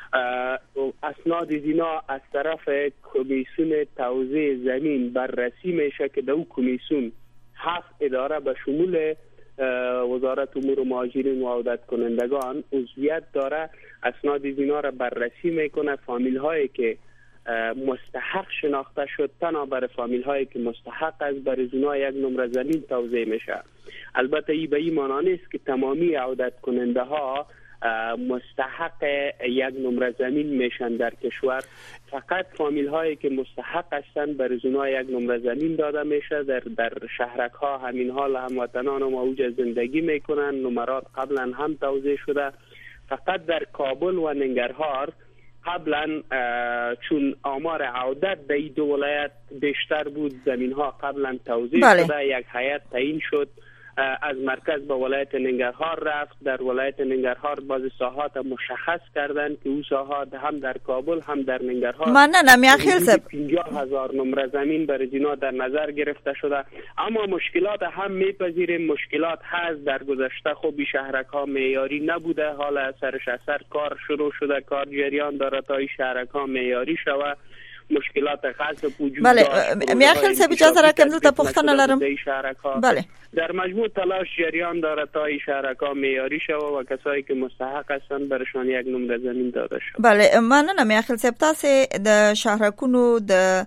اسناد اینا از طرف کمیسیون توزیع زمین بررسی میشه که در اون کمیسیون هفت اداره به شمول وزارت امور مهاجرین و عودت کنندگان عضویت داره. اسناد اینا را بررسی میکنه. فامیل هایی که مستحق شناخته شد تنها برای فامیل هایی که مستحق است برای اونا یک نمره زمین توزیع میشه. البته این به این معنی نیست که تمامی عودت کننده ها مستحق یک نمره زمین میشن در کشور. فقط فامیل هایی که مستحق هستند برای اونا یک نمره زمین داده میشه. در در شهرک ها همین حال هموطنان ما اوج زندگی میکنن. نمرات قبلا هم توزیع شده. فقط در کابل و ننگرهار قبلا چون آمار عودت در این دو ولایت بیشتر بود زمین ها قبلا توزیع بله. شده. یک هیئت تعیین شد از مرکز به ولایت ننگرهار رفت. در ولایت ننگرهار بعض ساحات مشخص کردن که او ساحات هم در کابل هم در ننگرهار من نه نمیاخیل سب پنجاه هزار نمره زمین برای جنا در نظر گرفته شده. اما مشکلات هم میپذیریم. مشکلات هست. در گذشته خوبی شهرک ها معیاری نبوده. حالا سرش اثر کار شروع شده. کار جریان داره تا این شهرک ها معیاری شوه. مشکلات غصب وجود بله میاخیل سب اجازه را کنم تا پختن لرم. بله در مجموع تلاش جریان داره تا این شهرک‌ها معیاری شوه و کسایی که مستحق هستند برشان یک نمره زمین داده شود. بله مننه میاخیل صاحب. تاسو د شهرکونو د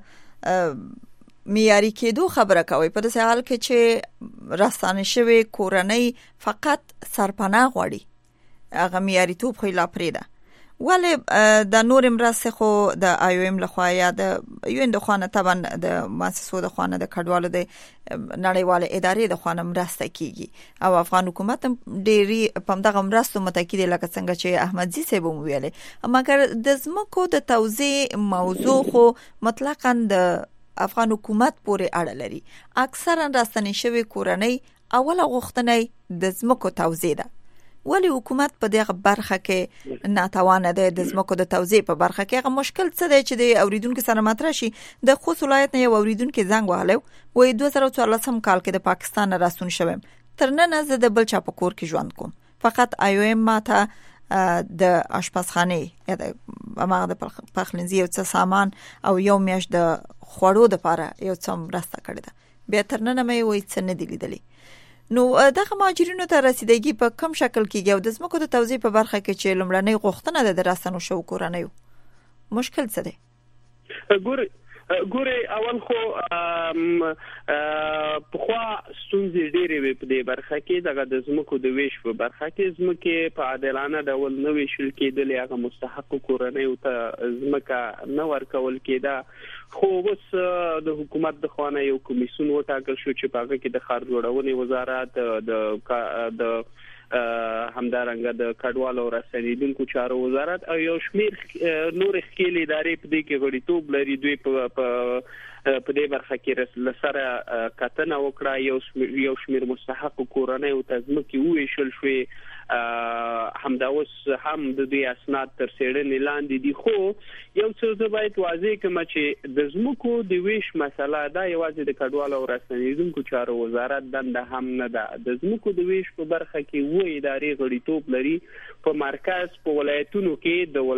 معیاری کېدو خبره کوي په داسې حال کې چې راستانه شوی کورنۍ فقط سرپناه غواړي هغه معیاری توپ خو لا پرېده ولې د نور مرستې خو د آی او ایم لخوا یا د یو ان د خوانه طبعا د مؤسسو د خوانه د کډوالو د نړیوال ادارې د خوانه مرسته کیږي او افغان حکومت ډېری په دغه مرستو متکي دي لکه څنګه چې احمد زی صاحب مو ویلې مګر د زمکو د توزیع موضوع خو مطلقاً د افغان حکومت پورې اړه لري. اکثرا راستنې شوی کورنۍ اوله غوښتنه د زمکو توزیع ده. ولی حکومت په دغه برخه کې ناتوانه ده د زمکو د توزیع په برخه کې. هغه مشکل څه دی چې د اوریدونکو سره مطرح شي؟ د خوست ولایت نه یو اوریدونکو زنګ وهلو وې دوه زره څوارلسم کال کې د پاکستان راستون شوم. تر نن زه د بل چا په کور کې ژوند کوم. فقط آی او ایم ماته د آشپزخانه یا د اماغه د پخلنځي یو څه سامان او یو میاش د خوړو د لپاره یو څه مرسته کړې ده. بیا تر نن مې وې څه نه دی لیدلې. نو دغه مهاجرینو ته رسیدګي په کوم شکل کېږي او د زمکو د توزیع په برخه کې چې لومړنۍ غوښتنه ده د راستنو شو کورنیو مشکل څه دی؟ ګوري ګوري اول خو په خوا ستونزې ډېرې وي په دې برخه کې دغه د زمکو د ویش په برخه کې زمکه په عادلانه ډول نه ویشل کېدل هغه مستحق کورنیو ته زمکه نه ورکول کېده. خو اوس د حکومت د خوانه یو کمیسیون وټاکل شو چې په هغه کې د ښار جوړونې وزارت د د همدارنګه د کډوالو او رسنیدونکو چارو وزارت او یو شمیر نور خپل ادارې په دې کې غړیتوب لري. دوی په په دې برخه کې لسره کتنه وکړه. یو یو شمیر مستحق کورنۍ او تزمکي ویشل شوې. همدا اوس هم د دې اسناد تر څېړنې لاندې دي. خو یو څه زه باید واضح کړم چې د زمکو د ویش مسله دا یوازې د کډوالو او رسنیدونکو چارو وزارت دنده هم نه ده. د زمکو د ویش په برخه کې و ادارې غړیتوب لري. په مرکز په ولایتونو کې د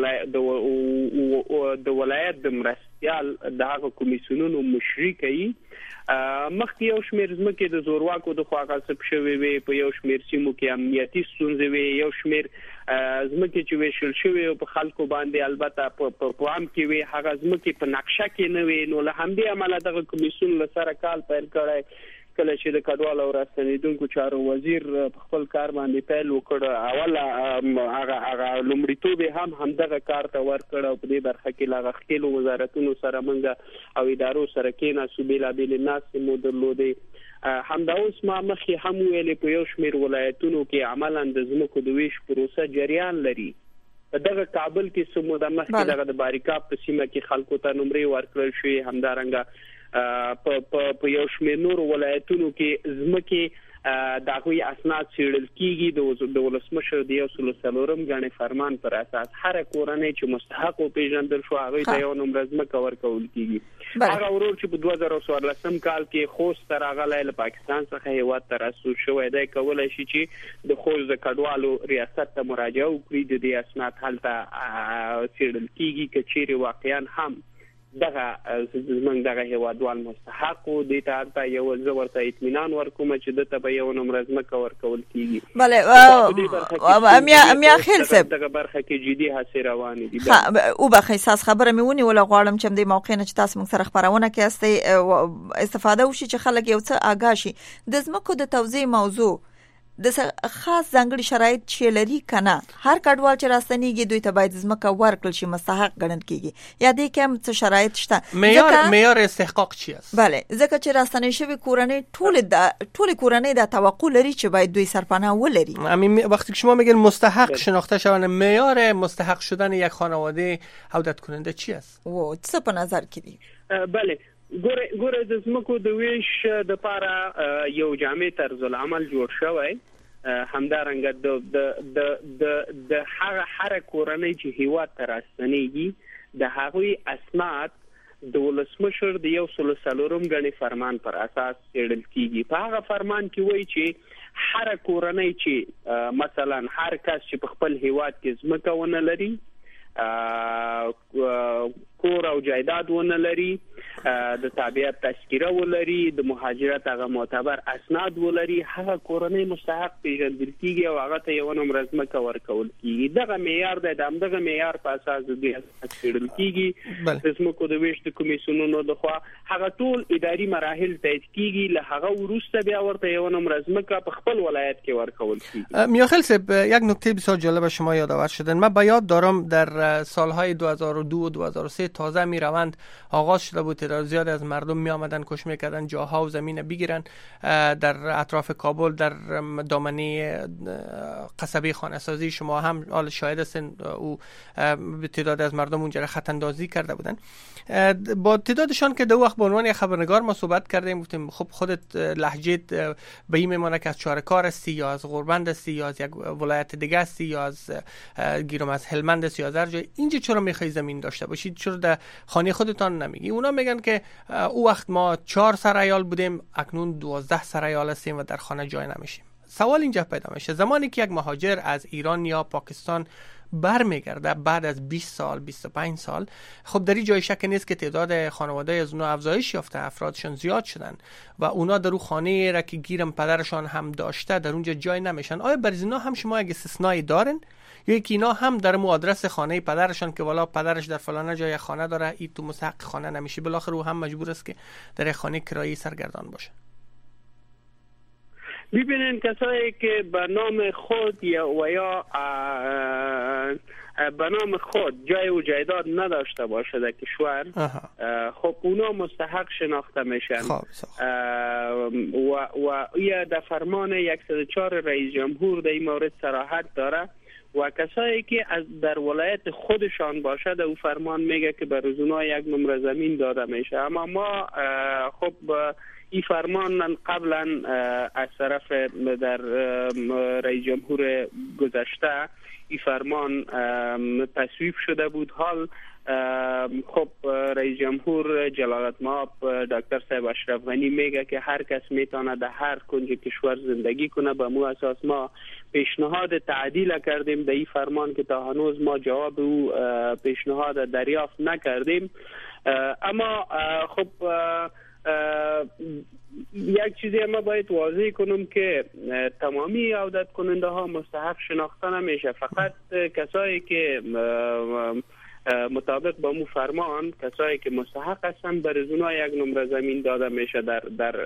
ولایت د ولایت د مرستيال دغه کمیسیونونو مشري کوي. مخکې یو شمیر زمکه د زورواکو د خوا غصب شوی وي، په یو شمیر سیمو کې امنیتي ستونزې وي، یو شمیر زمکه چې ویشل شوی په خلکو باندې البته په پوام کې وي هغه زمکه په نقشه کې نه وي. نو له همدې امله دغه کمیسیون لسره کال پیل کړی. کله چې د کډوالو او راستنیدونکو چارو وزیر خپل کار باندې پیل وکړ اوله هغه هغه لومړیتوب هم همدغه کار ته ورکړ او په دې برخه کې لا غختلو وزارتونو سره منځ او ادارو سره کې نه سبیل ابل الناس مو درلودې. همدا اوس ما مخې هم ویلې په یو شمیر ولایتونو کې عملاً د زمکو د ویش پروسه جریان لري. دغه کابل کې سمو د مخکې دغه د باریکاب په سیمه کې خلکو ته نمرې ورکړل شوې. همدارنګه په په یو شمېر نور ولایتونو کې زمکه د هغوی اسناد څېړل کېږي. د ولسمشر د یو سل څلورم ګڼې فرمان پر اساس هر کورنۍ چې مستحق وپېژندل شو هغوی ته یو نمره زمکه ورکول کېږي. هغه ورور چې په دوه زره څوارلسم کال کې خوست ته راغلی له پاکستان څخه هېواد ته راستون شوی دی کولی شي چې د خوست د کډوالو ریاست ته مراجعه وکړي. د دې اسناد هلته څېړل کېږي که چیرې واقعا هم دغه زمونږ دغه هیوادوال مستحق و دې ته هلته یو زه ورته اطمینان ورکوم چې دته به یو نمره ځمکه ورکول کېږي. بله میا خیل صاحب دغه برخه کې جدي هڅې روانې دي. وبخښئ ساس خبره مې ونیوله. غواړم چې همدې موقع نه چې تاسو موږ سره خپرونه کې هستئ استفاده وشي چې خلک یو څه آګاه شي. د ځمکو د توزیع موضوع د خاص ځانګړي شرایط چې لري کنه هر کډوال چې راستنیږي دوی ته باید ځمکه ورکړل شي مستحق ګڼل کېږي یا دې کوم څه شرایط شته؟ معیار معیار استحقاق چی است؟ بله ځکه چې راستنې شوی کورنۍ ټول د ټول کورنۍ د توقع لري چې باید دوی سرپناه ولري. همین وقتی که شما میگین مستحق شناخته شدن معیار مستحق شدن یک خانواده عودت کننده چی است؟ و څه په نظر کې دي؟ بله ګوره ګوره د زمکو د ویش د پاره یو جامع طرز العمل جوړ شوی. همدارنګه د د د د هغه هر کورنۍ چې هیواد ته راستنیږي د هغوی اسناد د ولسمشر د یو سل څلورم ګڼې فرمان پر اساس څېړل کېږي. په هغه فرمان کې وایي چې هر کورنۍ چې مثلا هر کس چې په خپل هیواد کې ځمکه ونه لري کور او جایداد ونه لري، د تابعیت تذکره ولري، د مهاجرت هغه معتبر اسناد ولري، هغه کورنۍ مستحق پیژندل کیږي او هغه ته یو نمبر ځمکه ورکول کیږي. دغه معیار د دغه معیار په اساس د تسجیل کیږي. د ځمکو د ویشت کمیسیونونو د خوا هغه ټول اداري مراحل تایید کیږي، له هغه وروسته بیا ورته یو نمبر ځمکه په خپل ولایت کې ورکول کیږي. میاخیل صاحب، یک نکته بسیار جالب شما یادآور شدن. من به یاد دارم در سالهای دو هزار و دو و دو هزار و سه تازه می روند آغاز شده بود، تعداد زیادی از مردم می آمدن کش میکردن جاها و زمین بگیرن در اطراف کابل، در دامنه قصبه خانه‌سازی. شما هم حال شاهد هستین، او تعداد از مردم اونجا خط اندازی کرده بودن. با تعدادشان که دو وقت به عنوان خبرنگار ما صحبت کردیم، گفتیم خب خودت لهجهت به این میمونه که از چارکار هستی یا از غربند هستی یا از یک ولایت دیگه هستی یا از گیرم از هلمند هستی یا از هر جای. اینجا چرا میخوای زمین داشته باشید؟ چرا در خانه خودتان نمیگی؟ اونا میگن که او وقت ما چهار سرایال بودیم، اکنون دوازده سرایال هستیم و در خانه جای نمیشیم. سوال اینجا پیدا میشه، زمانی که یک مهاجر از ایران یا پاکستان برمیگرده بعد از بیست سال بیست و پنج سال، خب در این جای شک نیست که تعداد خانواده از اونا افزایش یافته، افرادشان زیاد شدن و اونا در اون خانه را که گیرم پدرشان هم داشته در اونجا جای نمیشن. آیا برای اینا هم شما یک استثنایی دارن یا که اینا هم در مو آدرس خانه پدرشان که والا پدرش در فلانه جای خانه داره، این تو مستحق خانه نمیشه، بالاخره او هم مجبور است که در خانه کرایی سرگردان باشه؟ ببینین کسایی که به نام خود یا و یا به نام خود جای و جایداد نداشته باشه در کشور، خب اونا مستحق شناخته میشن. و و یا در فرمان صد و چهار رئیس جمهور در این مورد صراحت داره و کسایی که از در ولایت خودشان باشه در او فرمان میگه که به رزونا یک نمره زمین داده میشه. اما ما خب این فرمان قبلا از طرف در رئیس جمهور گذشته این فرمان تصویب شده بود. حال خب رئیس جمهور جلالت مآب دکتر صاحب اشرف غنی میگه که هر کس میتونه در هر کنج کشور زندگی کنه. به مو اساس ما پیشنهاد تعدیل کردیم در این فرمان که تا هنوز ما جواب او پیشنهاد دریافت نکردیم. اما خب یک چیزی ما باید واضح کنم که تمامی عودت کننده ها مستحق شناخته نمیشه. فقط کسایی که مطابق با مو فرمان کسایی که مستحق هستند بر ازونا یک نمره زمین داده میشه در در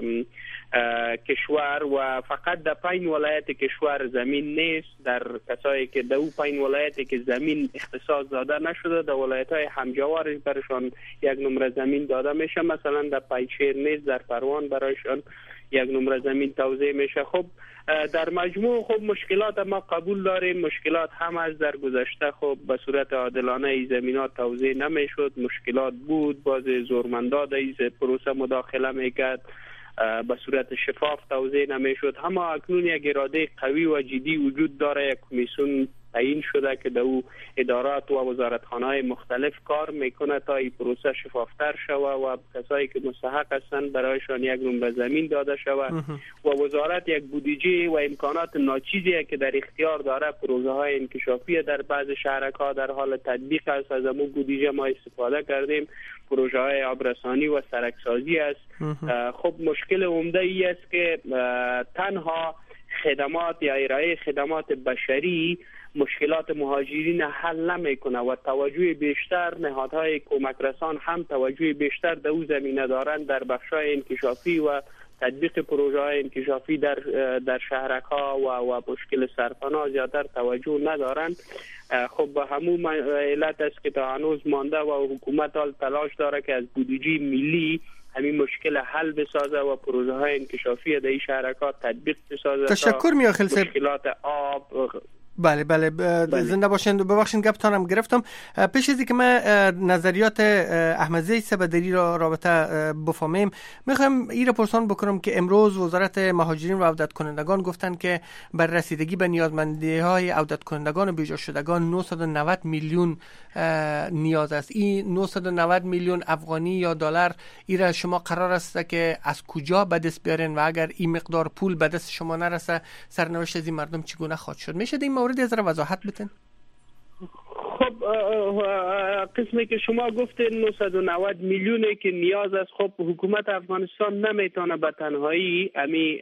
کشور و فقط در پنج ولایت کشور زمین نیست. در کسایی که در او پنج ولایتی که زمین اختصاص داده نشده در ولایت های همجوار برشان یک نمره زمین داده میشه. مثلا در پنجشیر نیست، در پروان برایشان یک نمره زمین توزیع میشه. خب در مجموع خب مشکلات ما قبول داریم، مشکلات هم از در گذشته خب به صورت عادلانه ای زمینات توزیع نمیشد، مشکلات بود، باز زورمنداد ای پروسه مداخله میکرد، به صورت شفاف توزیع نمیشد. اما اکنون یک اراده قوی و جدی وجود داره، یک کمیسیون تعیین شده که در او ادارات و وزارتخانه‌های مختلف کار میکنه تا این پروسه شفافتر شوه و کسایی که مستحق هستند برایشان یک نمره زمین داده شوه و وزارت یک بودجه و امکانات ناچیزی که در اختیار داره پروژه های انکشافی در بعض شهرها در حال تطبیق است. از امو بودجه ما استفاده کردیم، پروژه های آبرسانی و سرکسازی است. خب مشکل عمده ای است که تنها خدمات یا ارائه خدمات بشری مشکلات مهاجرین حل نمیکنه و توجه بیشتر نهادهای کمک رسان هم توجه بیشتر در او زمینه دارند در بخش‌های انکشافی و تطبیق پروژه های انکشافی در در شهرها و و مشکل سرپناه زیادتر توجه ندارند. خب به همون علت است که تا هنوز مانده و حکومت حال تلاش داره که از بودجه ملی همین مشکل حل بسازه و پروژه های انکشافی در این شهرها تطبیق بسازه. تشکر میاخیل صاحب. مشکلات آب بله بله, بله. زنده باشین. ببخشید گپتانم گرفتم. پیش از اینکه من نظریات احمدزی سبدری را رابطه بفهمیم، میخوام این را پرسان بکنم که امروز وزارت مهاجرین و عودت کنندگان گفتن که بر رسیدگی به نیازمندی های عودت کنندگان و بیجا شدگان نهصد و نود میلیون نیاز است. این نهصد و نود میلیون افغانی یا دلار این را شما قرار است که از کجا به دست بیارین و اگر این مقدار پول به دست شما نرسه سرنوشت از این مردم چگونه خواهد شد؟ میشه این موردی از را وضاحت بتن؟ خب قسمی که شما گفتین نهصد و نود میلیونی که نیاز است، خب حکومت افغانستان نمیتونه به تنهایی امی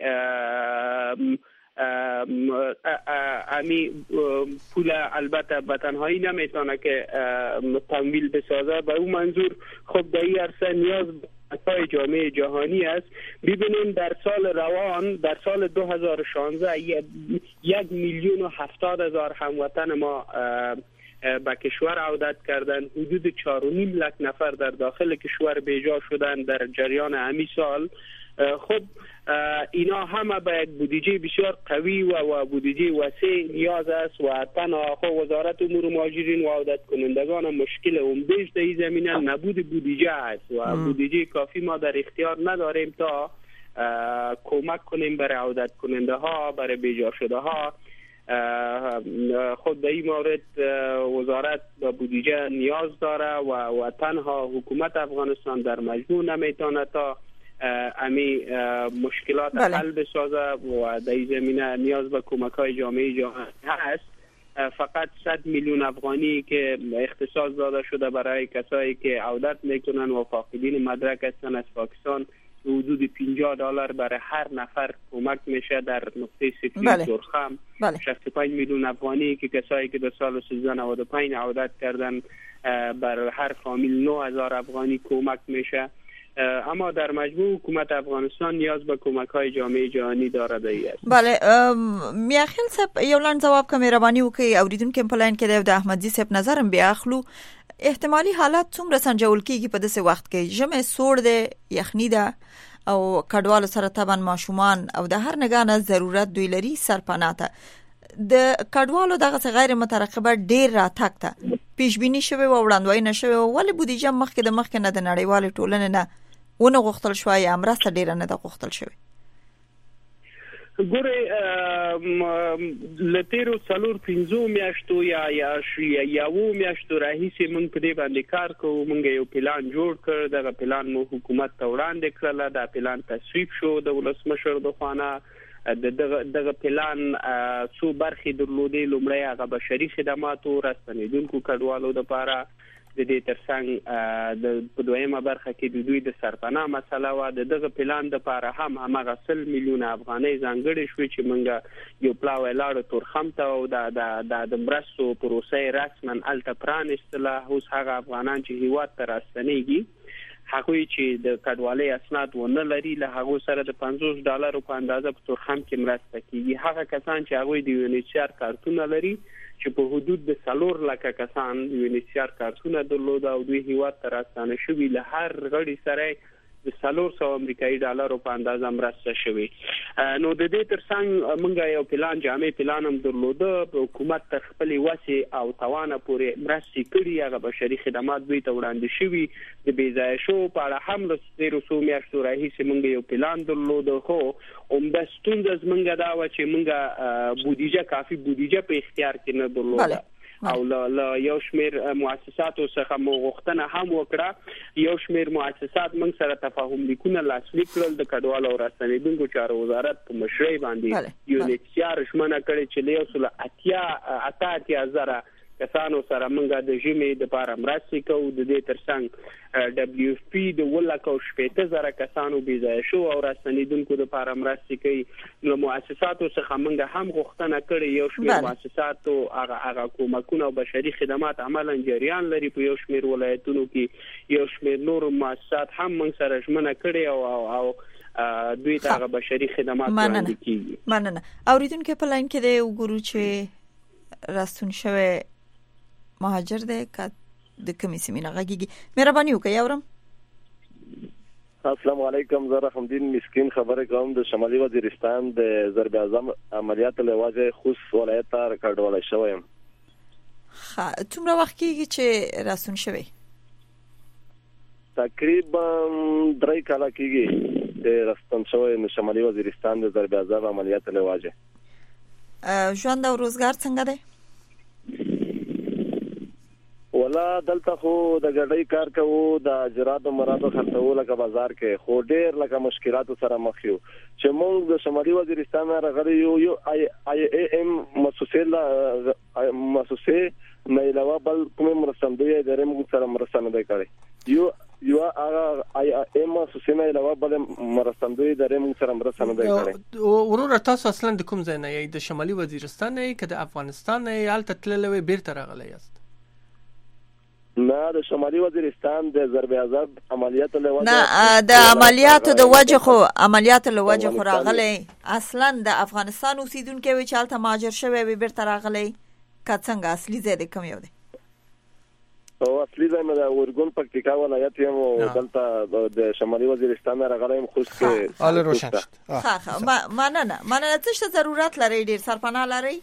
امی پول البته به تنهایی نمیتونه که تمویل بسازه. به اون منظور خب در این عرصه نیاز به جامعه جهانی است. ببینیم در سال روان، در سال دو هزار و شانزده یک میلیون و هفتاد هزار هموطن ما به کشور عودت کردند. حدود چهار و نیم لک نفر در داخل کشور بیجا شدند در جریان همی سال. خب اینا همه به یک بودجه بسیار قوی و و بودجه وسیع نیاز است و تنها خو وزارت امور مهاجرین و عودت کنندگان مشکل عمده‌اش در این زمینه نبود بودجه است و بودجه کافی ما در اختیار نداریم تا کمک کنیم برای عودت کننده ها، برای بیجا شده ها. خود در این مورد وزارت به بودجه نیاز داره و, و تنها حکومت افغانستان در مجموع نمیتونه تا امی مشکلات بله. حل بسازه و در این زمینه نیاز به کمک های جامعه جهانی هست. فقط صد میلیون افغانی که اختصاص داده شده برای کسایی که عودت میکنن و فاقدین مدرک هستن از پاکستان، حدود پنجاه دلار برای هر نفر کمک میشه در نقطه سفری بله. درخم. بله. شصت و پنج میلیون افغانی که کسایی که در سال سیزده نود و پنج عودت کردن بر هر فامیل نه هزار افغانی کمک میشه. اما در مجموع حکومت افغانستان نیاز به کمک های جامعه جهانی داره دی است. بله میاخیل صاحب یو لاند جواب که مهرباني وکي اوریدونکو په لاین کې د احمدزي صاحب نظرم بیا اخلو. احتمالي حالات څومره سنجول کیږي په داسې وخت کې ژمه سوړ ده، یخني ده او کډوالو سره طبعا ماشومان او د هر نگانه ضرورت دوی لري سرپناه ته. د کډوالو دغه غیر مترقبه ډیر راتګ ته پیش بینی شوی و وړاندوینه شوی ولې بودیجه مخکې د مخکې نه د نړیوال ټولنې نه ونه غوښتل شوی یا مرسته ډیره نه د غوښتل شوی؟ ګوره لتیرو څلور پنځو میاشتو یا یا یاو میاشتو راهیسې موږ په دې باندې کار کوو. موږ یو پلان جوړ کړ، دغه پلان مو حکومت ته وړاندې کړل، دا پلان تصویب شو د ولسمشر د خوانه. دغه دغه پلان څو برخې درلودې. لومړی هغه بشري خدماتو راستنیدونکو کډوالو لپاره، د دې ترڅنګ د په دویمه برخه کې د دوی د سرپناه مسله و. د دغه پلان لپاره هم همغه سل میلیون افغانۍ ځانګړې شوې چې موږ یو پلاوی لاړو تورخم ته او د د مرستو پروسه رسما الته پرانیستله. اوس هغه افغانان چې هیواد ته راستنیږي هغوی چې د کډوالۍ اسناد ونه لري له هغو سره د پنځوس ډالرو په اندازه په تورخم کې مرسته کیږي. هغه کسان چې هغوی د یونیسیار کارتونه لري چې په حدود د څلور لکه کسان یونیسیار کارتونه درلوده او دوی هیواد ته راستانه شوي، له هر غړي سره د څلور سوه امریکایي ډالرو په اندازه مرسته شوې. نو د دې ترڅنګ موږ یو پلان جامع پلان هم درلوده. حکومت تر خپلې وسې او توانه پورې مرستې کړي، هغه بشري خدمات دوی ته وړاندې شوي. د بې ځایه شوو په اړه هم له تېرو څو میاشتو راهیسې موږ یو پلان درلوده، خو عمده ستونزه زموږ دا وه چې موږ بودیجه کافي بودیجه په اختیار کې نه درلوده او له یو شمیر مؤسساتو څخه مو غوښتنه هم وکړه. یو شمیر مؤسسات موږ سره تفاهم لیکونه لاسلیک کړل د کډوالو او راستنیدونکو چارو وزارت په مشرۍ باندې. یونیسیار ژمنه کړې چې له یو سل اتیا اته اتیا زره کسانو سره موږ د ژمي دپاره مرستې کوو. د دې ترڅنګ ډبلیو اف پی د اووه لکه او شپېته زره کسانو بې ځایه شوو او راستنیدونکو دپاره مرستې کوي. له مؤسساتو څخه موږ هم غوښتنه کړې. یو شمېر مؤسساتو هغه هغه کومکونه او بشري خدمات عملا جریان لري په یو شمېر ولایتونو کې. یو شمېر نور مؤسسات هم موږ سره ژمنه کړې او او دوی ته هغه بشري خدمات وړاندې کېږي. مننه. اوریدونکو په لاین کې دی وګورو چې راستون شوی مهاجر دی که د کومې سیمې نه غږیږي. مهرباني وکړئ اورم. السلام علیکم. زه رحم الدین مسکین خبره کوم د شمالي وزیرستان د ضرب اعظم عملیات لواجه خوست ولایت ته راکړول شوی یم. ها څومره وخت کېږي چې راستون شوی؟ تقریبا درې کاله کېږي چې راستون شوی د شمالي وزیرستان د ضرب اعظم عملیات لواجه. ژوند او روزګار څنګه دی؟ ولا دلته خو د ګډي کار کوو د جرات او مرادو خرڅول لکه بازار کې خو ډېر لکه مشکلات سره مخ یو چې موږ د شمالي وزیرستان راغلي یو یو آی ای ام مؤسسه مؤسسه نه علاوه بل کومه مرستندوی ادارې موږ سره مرسته نه کوي یو یو هغه آی ای ام مؤسسه نه علاوه بل مرستندوی ادارې موږ سره مرسته نه کوي. ورور تاسو اصلا د کوم ځای نه یې؟ د شمالي وزیرستان نه که د افغانستان نه یې؟ هلته تللی بیرته راغلی یاست؟ نه د شمالي وزیرستان د ضرب عذاب عملیات له وجه نه د عملیاتو د وجه خو عملیات له وجه خو راغلی اصلا د افغانستان اوسیدونکو وی چې هلته مهاجر شوی وي بیرته راغلی که څنګه اصلي ځای د کوم یو دی؟ او اصلي ځای مې د اورګون پکتیکا ولایت یم او دلته د شمالي وزیرستان راغلی یم. خوش کې حال روشن شد. ها ها مننه مننه. څه ضرورت لري؟ ډیر سرپناه لري؟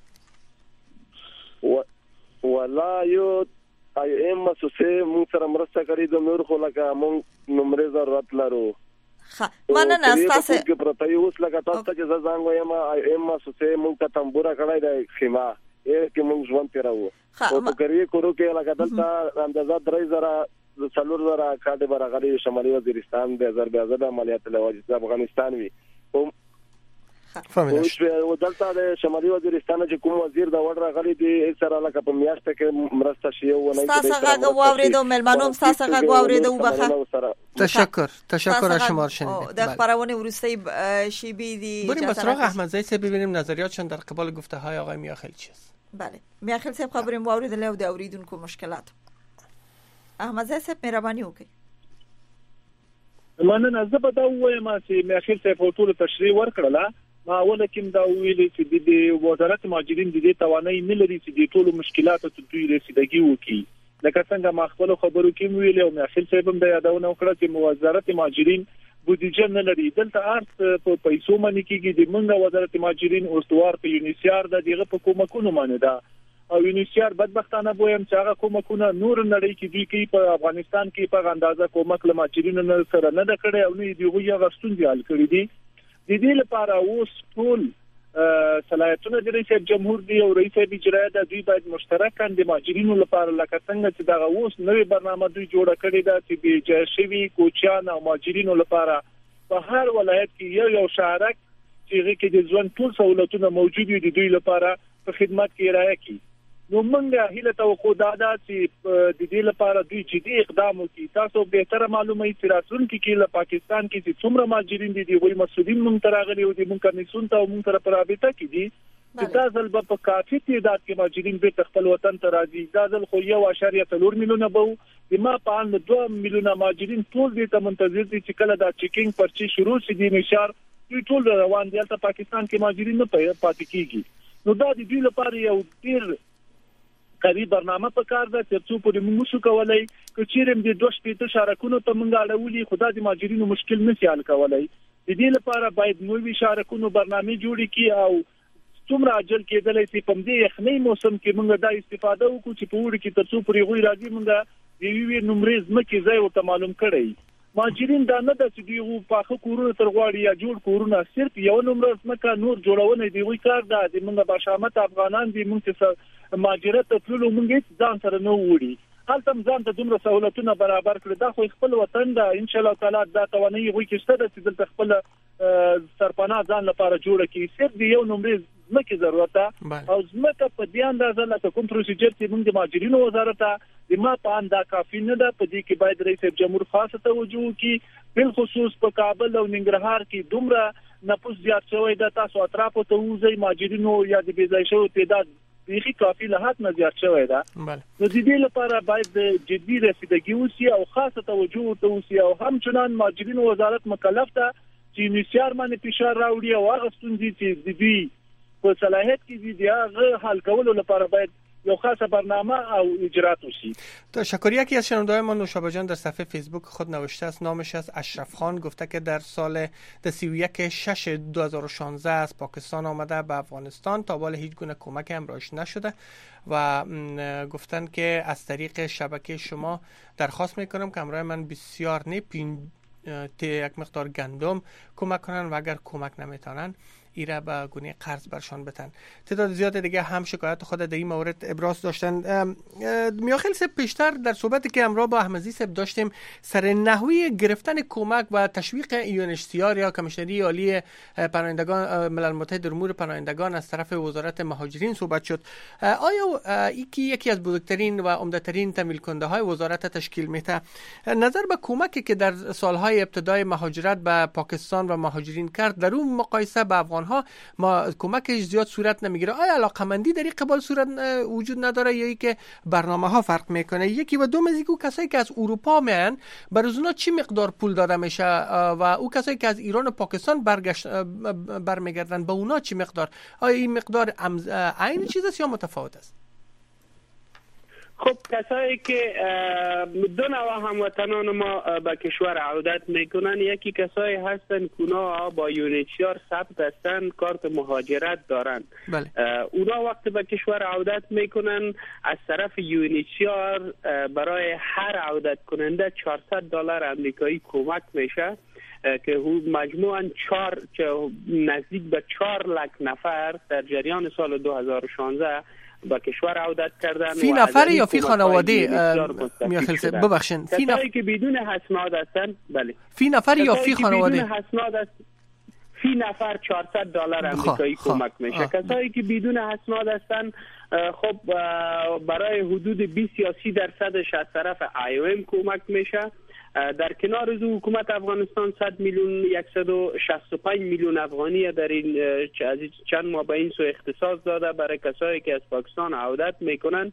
ولا یو آی ام مؤسسه موږ سره مرسته کوي د نور خو لکه موږ نمبر ضرورت لرو. ها مننه. تاسو کې پرته یو اوس لکه تاسو چې زنګ وایم آی ام مؤسسه موږ ته تنبوره کړای د خیمه یې کې موږ ژوند تیراو او په کریه کورو کې لکه دلته اندازه درې زره څلور زره کاډه برغلي شمالي وزیرستان د آذربایجان عملیات له وجه د افغانستان وی فهمیدم. او دلته د شمالي وزیرستان چې کوم وزیر دا وړ راغلی دی سره لکه په میاشت کې مرسته شي او نه تاسو هغه واوریدو ملمنوم تاسو هغه واوریدو وبخه تشکر تشکر از شما شنیدیم. در خبرونه ورسته شیبی دی بریم به سراغ احمد زید صاحب ببینیم نظریاتشون در قبال گفته های آقای میاخیل چیست. بله میاخیل صاحب خبریم واوریدل او د اوریدونکو مشکلات. احمد زید صاحب مهرباني وکړئ. مننه. زه به دا وایم چې میاخیل صاحب ټول تشریح ورکړله. ما ولکه دا ویلي چې د وزارت مهاجرین د دې توانایي نه لري چې د ټولو مشکلاتو ته دوی رسیدګي وکړي. لکه څنګه ما خپل خبرو کې ویلي او میاخیل صاحب هم دا یادونه وکړه چې وزارت مهاجرین بودیجه نه لري. دلته ارت په پیسو باندې کېږي. د منګه وزارت مهاجرین اوستوار په یونیسیار د دغه په کومکونو باندې دا او یونیسیار بدبختانه بویم چې هغه کومکونه نور نړۍ کې دوی کوي په افغانستان کې په اندازه کومک له مهاجرینو سره نه د کړي او نه دی غوي غستون دی حل کړی دی. د دې لپاره اوس ټول صلاحیتونه د رئیس جمهور دی او رئیس اجرایه د دوی باید مشترکاً د مهاجرینو لپاره لکه څنګه چې دا اوس نوې برنامه دوی جوړه کړې ده چې د جشوي کوچیان او مهاجرینو لپاره په هر ولایت کې یو یو شهرک چې کې د ځوان ټول سہولتونه موجود دي دوی لپاره په خدمت کې راځي کی. نو موږ هیله توقع دا ده چې د دې لپاره دوی جدي اقدام وکړي. تاسو به تر معلومه یې راتلونکي کې له پاکستان کې چې څومره مهاجرین دي دی وایي مسؤلین موږ تراغلي او د موږ کنيسون ته موږ سره پرابطه کې دي چې دا ځل په کافي تعداد کې مهاجرین به خپل وطن ته راځي. دا ځل خو یو اشاریه څلور میلیونه به د ما په اند دوه میلیونه مهاجرین ټول دې ته منتظر دي چې کله دا چیکینګ پرچی شروع شي د نشار دوی ټول روان دي. ته پاکستان کې مهاجرین نه پاتې کیږي. نو دا د دې لپاره یو ډیر قوي برنامه پکار ده چې څو پورې موږ شو کولای چې چیرې د دوه شپږ شارکونو ته موږ اړولې خدای د مهاجرینو مشکل نه حل کولای. د دې لپاره باید نوې شارکونو برنامه جوړ کړي او څومره اجل کېدلای شي په دې یخنۍ موسم کې موږ دا استفاده وکړو چې په وړ کې تر څو پورې غوي راځي موږ د یوې نمرې ځمکې ځای ورته معلوم کړی. مهاجرین دا نه د چې دیغه پاخه کورونه تر غواړي یا جوړ کورونه صرف یو نمرې ځمکه نور جوړونه دی وی کار ده. د موږ بشامت افغانان دي موږ څه مهاجرت ټول موږ ځان سره نه وړي. هلته ځان ته دومره سہولتونه برابر کړل. دا خو خپل وطن ده ان شاء الله تعالی. دا توانایي غوي کې ستاسو چې دلته خپل سرپناه ځان لپاره جوړ کړي. صرف دی یو نمرې ځمکې ضرورت ده او ځمکه په دې اندازه لکه کوم پروسیجر چې موږ د مهاجرینو وزارت د ما په اند کافي نه ده. په دې کې باید رئیس جمهور خاصه توجه وکړي. بل خصوص په کابل او ننګرهار کې دومره نفوس زیات شوی ده. تاسو اطرافو ته وځي مهاجرینو یا د بيځای شوی تعداد بیخي کافي له حد نه زیات شوی ده. نو د دې لپاره باید جدي رسیدګي وشي او خاصه توجه ورته وشي او همچنان مهاجرینو وزارت مکلف ده چې نشار باندې فشار راوړي او هغه ستونزې چې د دې په صلاحیت کې دي هغه حل کولو لپاره باید یو خاصه برنامه او اجرات وشی. تشکر. یکی از شنونده‌های ما نوشابه جان در صفحه فیسبوک خود نوشته است، نامش از اشرف خان، گفته که در سال سی و یک شش دو هزار و شانزده از پاکستان آمده به افغانستان، تا حالا هیچ گونه کمک همراهش نشده و گفتن که از طریق شبکه شما درخواست میکنم که همراه من بسیار نه یک مقدار گندم کمک کنن و اگر کمک نمیتونن ایره به گونه قرض برشان بتن. تعداد زیاد دیگه هم شکایت خود در این مورد ابراز داشتن. میاخیل صاحب پیشتر در صحبتی که همراه با احمدی صاحب داشتیم سر نحوی گرفتن کمک و تشویق یو ان اچ سی آر یا کمیشنری عالی پناهندگان ملل متحد در امور پناهندگان از طرف وزارت مهاجرین صحبت شد. آیا یکی یکی از بزرگترین و عمده‌ترین تمویل کننده های وزارت تشکیل میده؟ نظر به کمکی که در سالهای ابتدای مهاجرت به پاکستان و مهاجرین کرد در اون مقایسه به افغان ها ما کمکش زیاد صورت نمیگیره. آیا علاقمندی در این قبال صورت وجود نداره یا ای که برنامه ها فرق میکنه؟ یکی و دوم از اینکه کسایی که از اروپا میان برای اونا چی مقدار پول داده میشه و او کسایی که از ایران و پاکستان برگشت برمیگردن به اونا چی مقدار؟ آیا این مقدار عین چیز است یا متفاوت است؟ خب کسایی که دو نوع هموطنان ما به کشور عودت میکنن، یکی کسایی هستن که اونا با یو ان اچ سی آر ثبت هستن، کارت مهاجرت دارن. بله. اونا وقتی به کشور عودت میکنن از طرف یو ان اچ سی آر برای هر عودت کننده چهارصد دلار امریکایی کمک میشه که مجموعاً چهار نزدیک به چهار لک نفر در جریان سال دو هزار و شانزده با کشور عودت کردن. فی نفر یا فی خانواده؟ میاخیل ببخشید، فی نفر که بدون اسناد هستن. بله. فی نفر یا فی خانواده؟ بدون اسناد است. فی نفر چهارصد دلار امریکایی کمک میشه. کسایی که بدون اسناد هستن خب برای حدود بیست یا سی درصدش از طرف آی او ام کمک میشه. در کنار از حکومت افغانستان صد میلیون صد و شصت و پنج میلیون افغانی در این چند ماه به این سو اختصاص داده برای کسایی که از پاکستان عودت میکنن.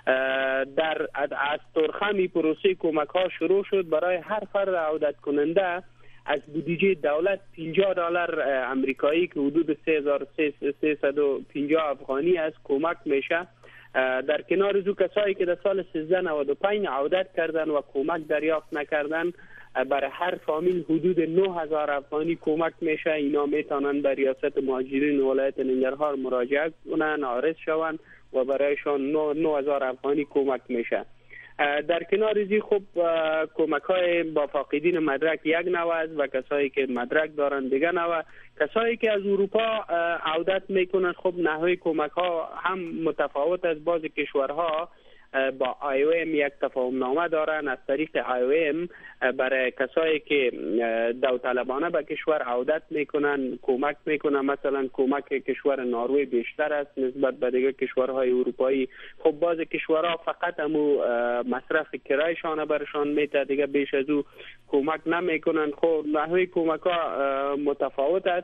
در از ترخمی پروسه کمک ها شروع شد. برای هر فرد عودت کننده از بودجه دولت پنجاه دلار امریکایی که حدود سه هزار و سیصد و پنجاه افغانی است کمک میشه. در کنار از کسایی که در سال سیزده نود و پنج عودت کردن و کمک دریافت نکردن، برای هر فامیل حدود نه هزار افغانی کمک میشه. اینا میتونن به ریاست مهاجرین ولایت ننگرهار مراجعه کنن، عارض شون و برایشان نه هزار افغانی کمک میشه. در کنار ازی خب کمک های با فاقدین مدرک یک نوع است و کسایی که مدرک دارن دیگه نوع. کسایی که از اروپا عودت میکنن خب نحوه کمک ها هم متفاوت از بعض کشورها. با آی او ام یک تفاهم نامه دارن. از طریق آی او ام برای کسایی که داوطلبانه به کشور عودت میکنن کمک میکنن. مثلا کمک کشور نروژ بیشتر است نسبت به دیگر کشورهای اروپایی. خب بعض کشورها فقط همو مصرف کرایشان برشان میته، دیگه بیش از او کمک نمیکنن. خب نحوه کمک ها متفاوت است.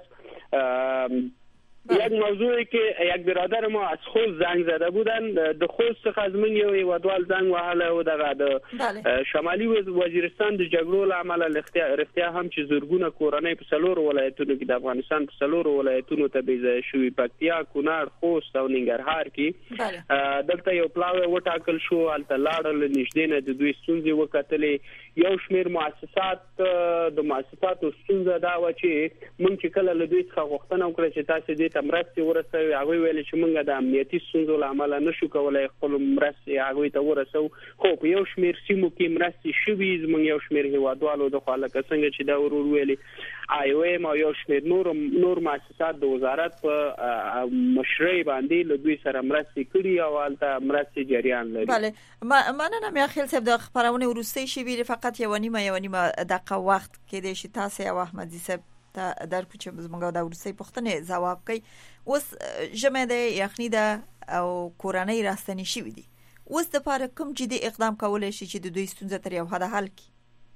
یک موضوعی که یک برادر ما از خوست زنگ زده بودن، د خوست څخه زمون یو هیوادوال زنگ وهله و دغه د شمالي وزیرستان د جګړو له امله رښتیا هم چې زرګونه کورنۍ په څلورو ولایتونو کې د افغانستان په څلورو ولایتونو ته بیځایه شوي، پکتیا، کونړ، خوست او ننګرهار کې. دلته یو پلاوی وټاکل شو، هلته لاړل، نږدې نه د دوی ستونزې وکتلې. یو شمیر مؤسسات د مؤسساتو ستونزه دا و چې موږ چې کله له دوی څخه غوښتنه وکړه چې تاسو دې ته مرستې ورسوي، هغوی ویل چې موږ د امنیتي ستونزو له امله نشو کولی خپل مرستې هغوی ته ورسوو. خو په یو شمیر سیمو کې مرستې شوي، زموږ یو شمیر هیوادوالو د خوا لکه څنګه چې دا ورور ویلي آی او ام او یو شمیر نور نور مؤسسات د وزارت په مشرۍ باندې له دوی سره مرستې کړي او هلته مرستې جریان لري. بله، مننه میاخیل صاحب. د خبرونه وروستۍ شوي فقط یو نیمه یو نیمه دقیقه وخت کې د شي تاسو او احمدي صاحب در کوچه زمونږ د ورسې پښتنې جواب کوي. اوس جمع د یخنی د او کورنۍ راستنی شوی دي، اوس د پاره کوم جدي اقدام کولای شي چې د دوی ستونزه تر یو حد حل کړي؟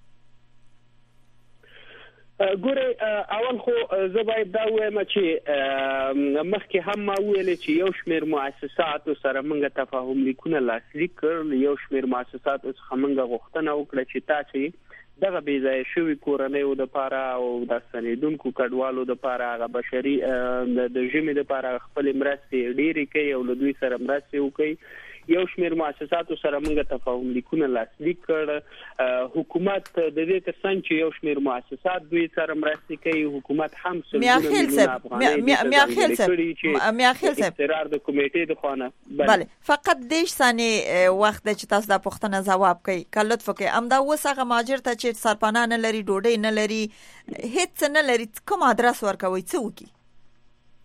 ګوره اول خو زه باید دا وایم چې مخکې هم ما ویل چې یو شمیر مؤسسات سره موږ تفاهم لیکونه لاسلیک کړل. یو شمیر مؤسسات څخه موږ غوښتنه وکړه چې تاسو دغه بیځای شوی کورنۍ د پاره او د سنیدونکو کډوالو د پاره هغه بشري د ژمې د پاره خپل مرستې ډېری کوي او له دوی سره مرستې وکړي. یو شمیر مؤسساتو سره موږ تفاهم لیکونه لاسلیک کړ. حکومت د دې ترڅنګ چې یو شمیر مؤسسات دوی سره مرستې کوي، حکومت هم میاخیل صاحب میاخیل صاحب میاخیل صاحب قرار د کمیټې د خوانه. بله، فقط دیش ثانیه وخت چې تاسو د پښتنه جواب کوي کله لطف کوي. امدا وسغه ماجر ته چې سرپناه نه لري، ډوډۍ نه لري، هیڅ نه لري، کوم ادرس ورکوي څه وکي؟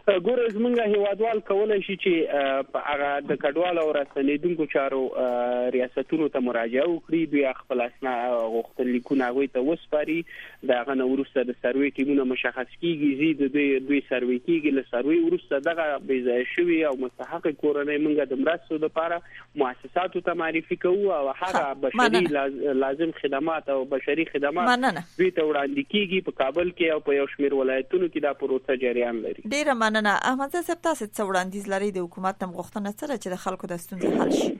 ګوره زمونږ هیوادوال کولای شي چې په هغه د کډوال او راستنیدونکو چارو ریاستونو ته مراجعه وکړي، دوی خپل اسناد غوښتنلیکونه هغوی ته وسپاري، د هغه نه وروسته د سروې ټیمونه مشخص کیږي، زی د دوی دوی سروې کیږي، له سروې وروسته دغه بې ځایه شوي او مستحق کورنۍ موږ د مرستو لپاره مؤسساتو ته معرفي کوو او هغه بشري لازم خدمات او بشري خدمات دوی ته وړاندې کیږي. په کابل کې او په یو شمېر ولایتونو کې دا پروسه جریان لري. ډیره مننه. احمد صاحب تاسو څه وړاندیز لرئ د حکومت تم غوښتنه سره چې د خلکو د ستونزې حل شي؟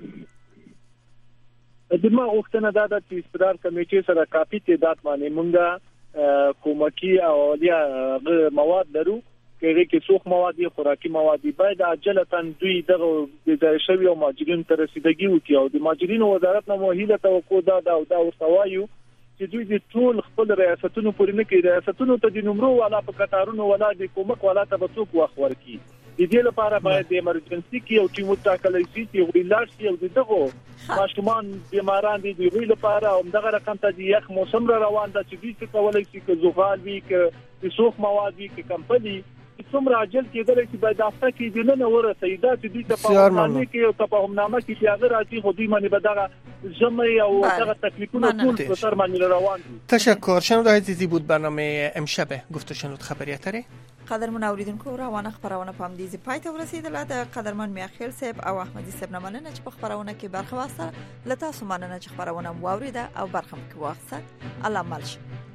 د ما غوښتنه دا ده چې استقرار کمیټې سره کافي تعداد باندې مونږه کومکی او اولیا مواد لرو، کې کې څوک مواد دي خوراکي مواد دي، باید عاجلتاً دوی دغه د ځای شوی او ماجرین ته رسیدګي وکړي او د ماجرینو وزارت نه موهیله توقع دا دا او دا ورسوایو چې دوی د ټول خپل ریاستونو پورې نه کې ریاستونو ته د نمرو والا په قطارونو والا د کومک والا ته څوک وخت ورکړي. د دې لپاره باید د ایمرجنسي کې او ټیمو ټاکلای شي چې ویلار شي او دغه ماشومان بیماران دي د ویل لپاره او دغه رقم ته د یخ موسم را روان ده چې دوی څه کولای شي چې زغال وي کې سوخ مواد وي کې کمپنی څومره عاجل کېدل چې باید افته کې د نن ورته دا چې دوی ته په همنامه کې او په همنامه کې چې هغه راځي خو دوی باندې بدغه جمعی او دغه تکلیفونه ټول په سر باندې روان دي. تشکر. شنونده‌های عزیزی بود برنامه امشب گفت و شنود خبریاتره. قدرمن اوریدونکو روانه خبرونه په همدې پای ته ورسیدله. د قدرمن میاخیل صاحب او احمدي صاحب نه مننه چې په خبرونه کې برخه واخیسته. له تاسو مننه چې خبرونه مو واوریده او برخه مو کې واخیسته. الله مل شي.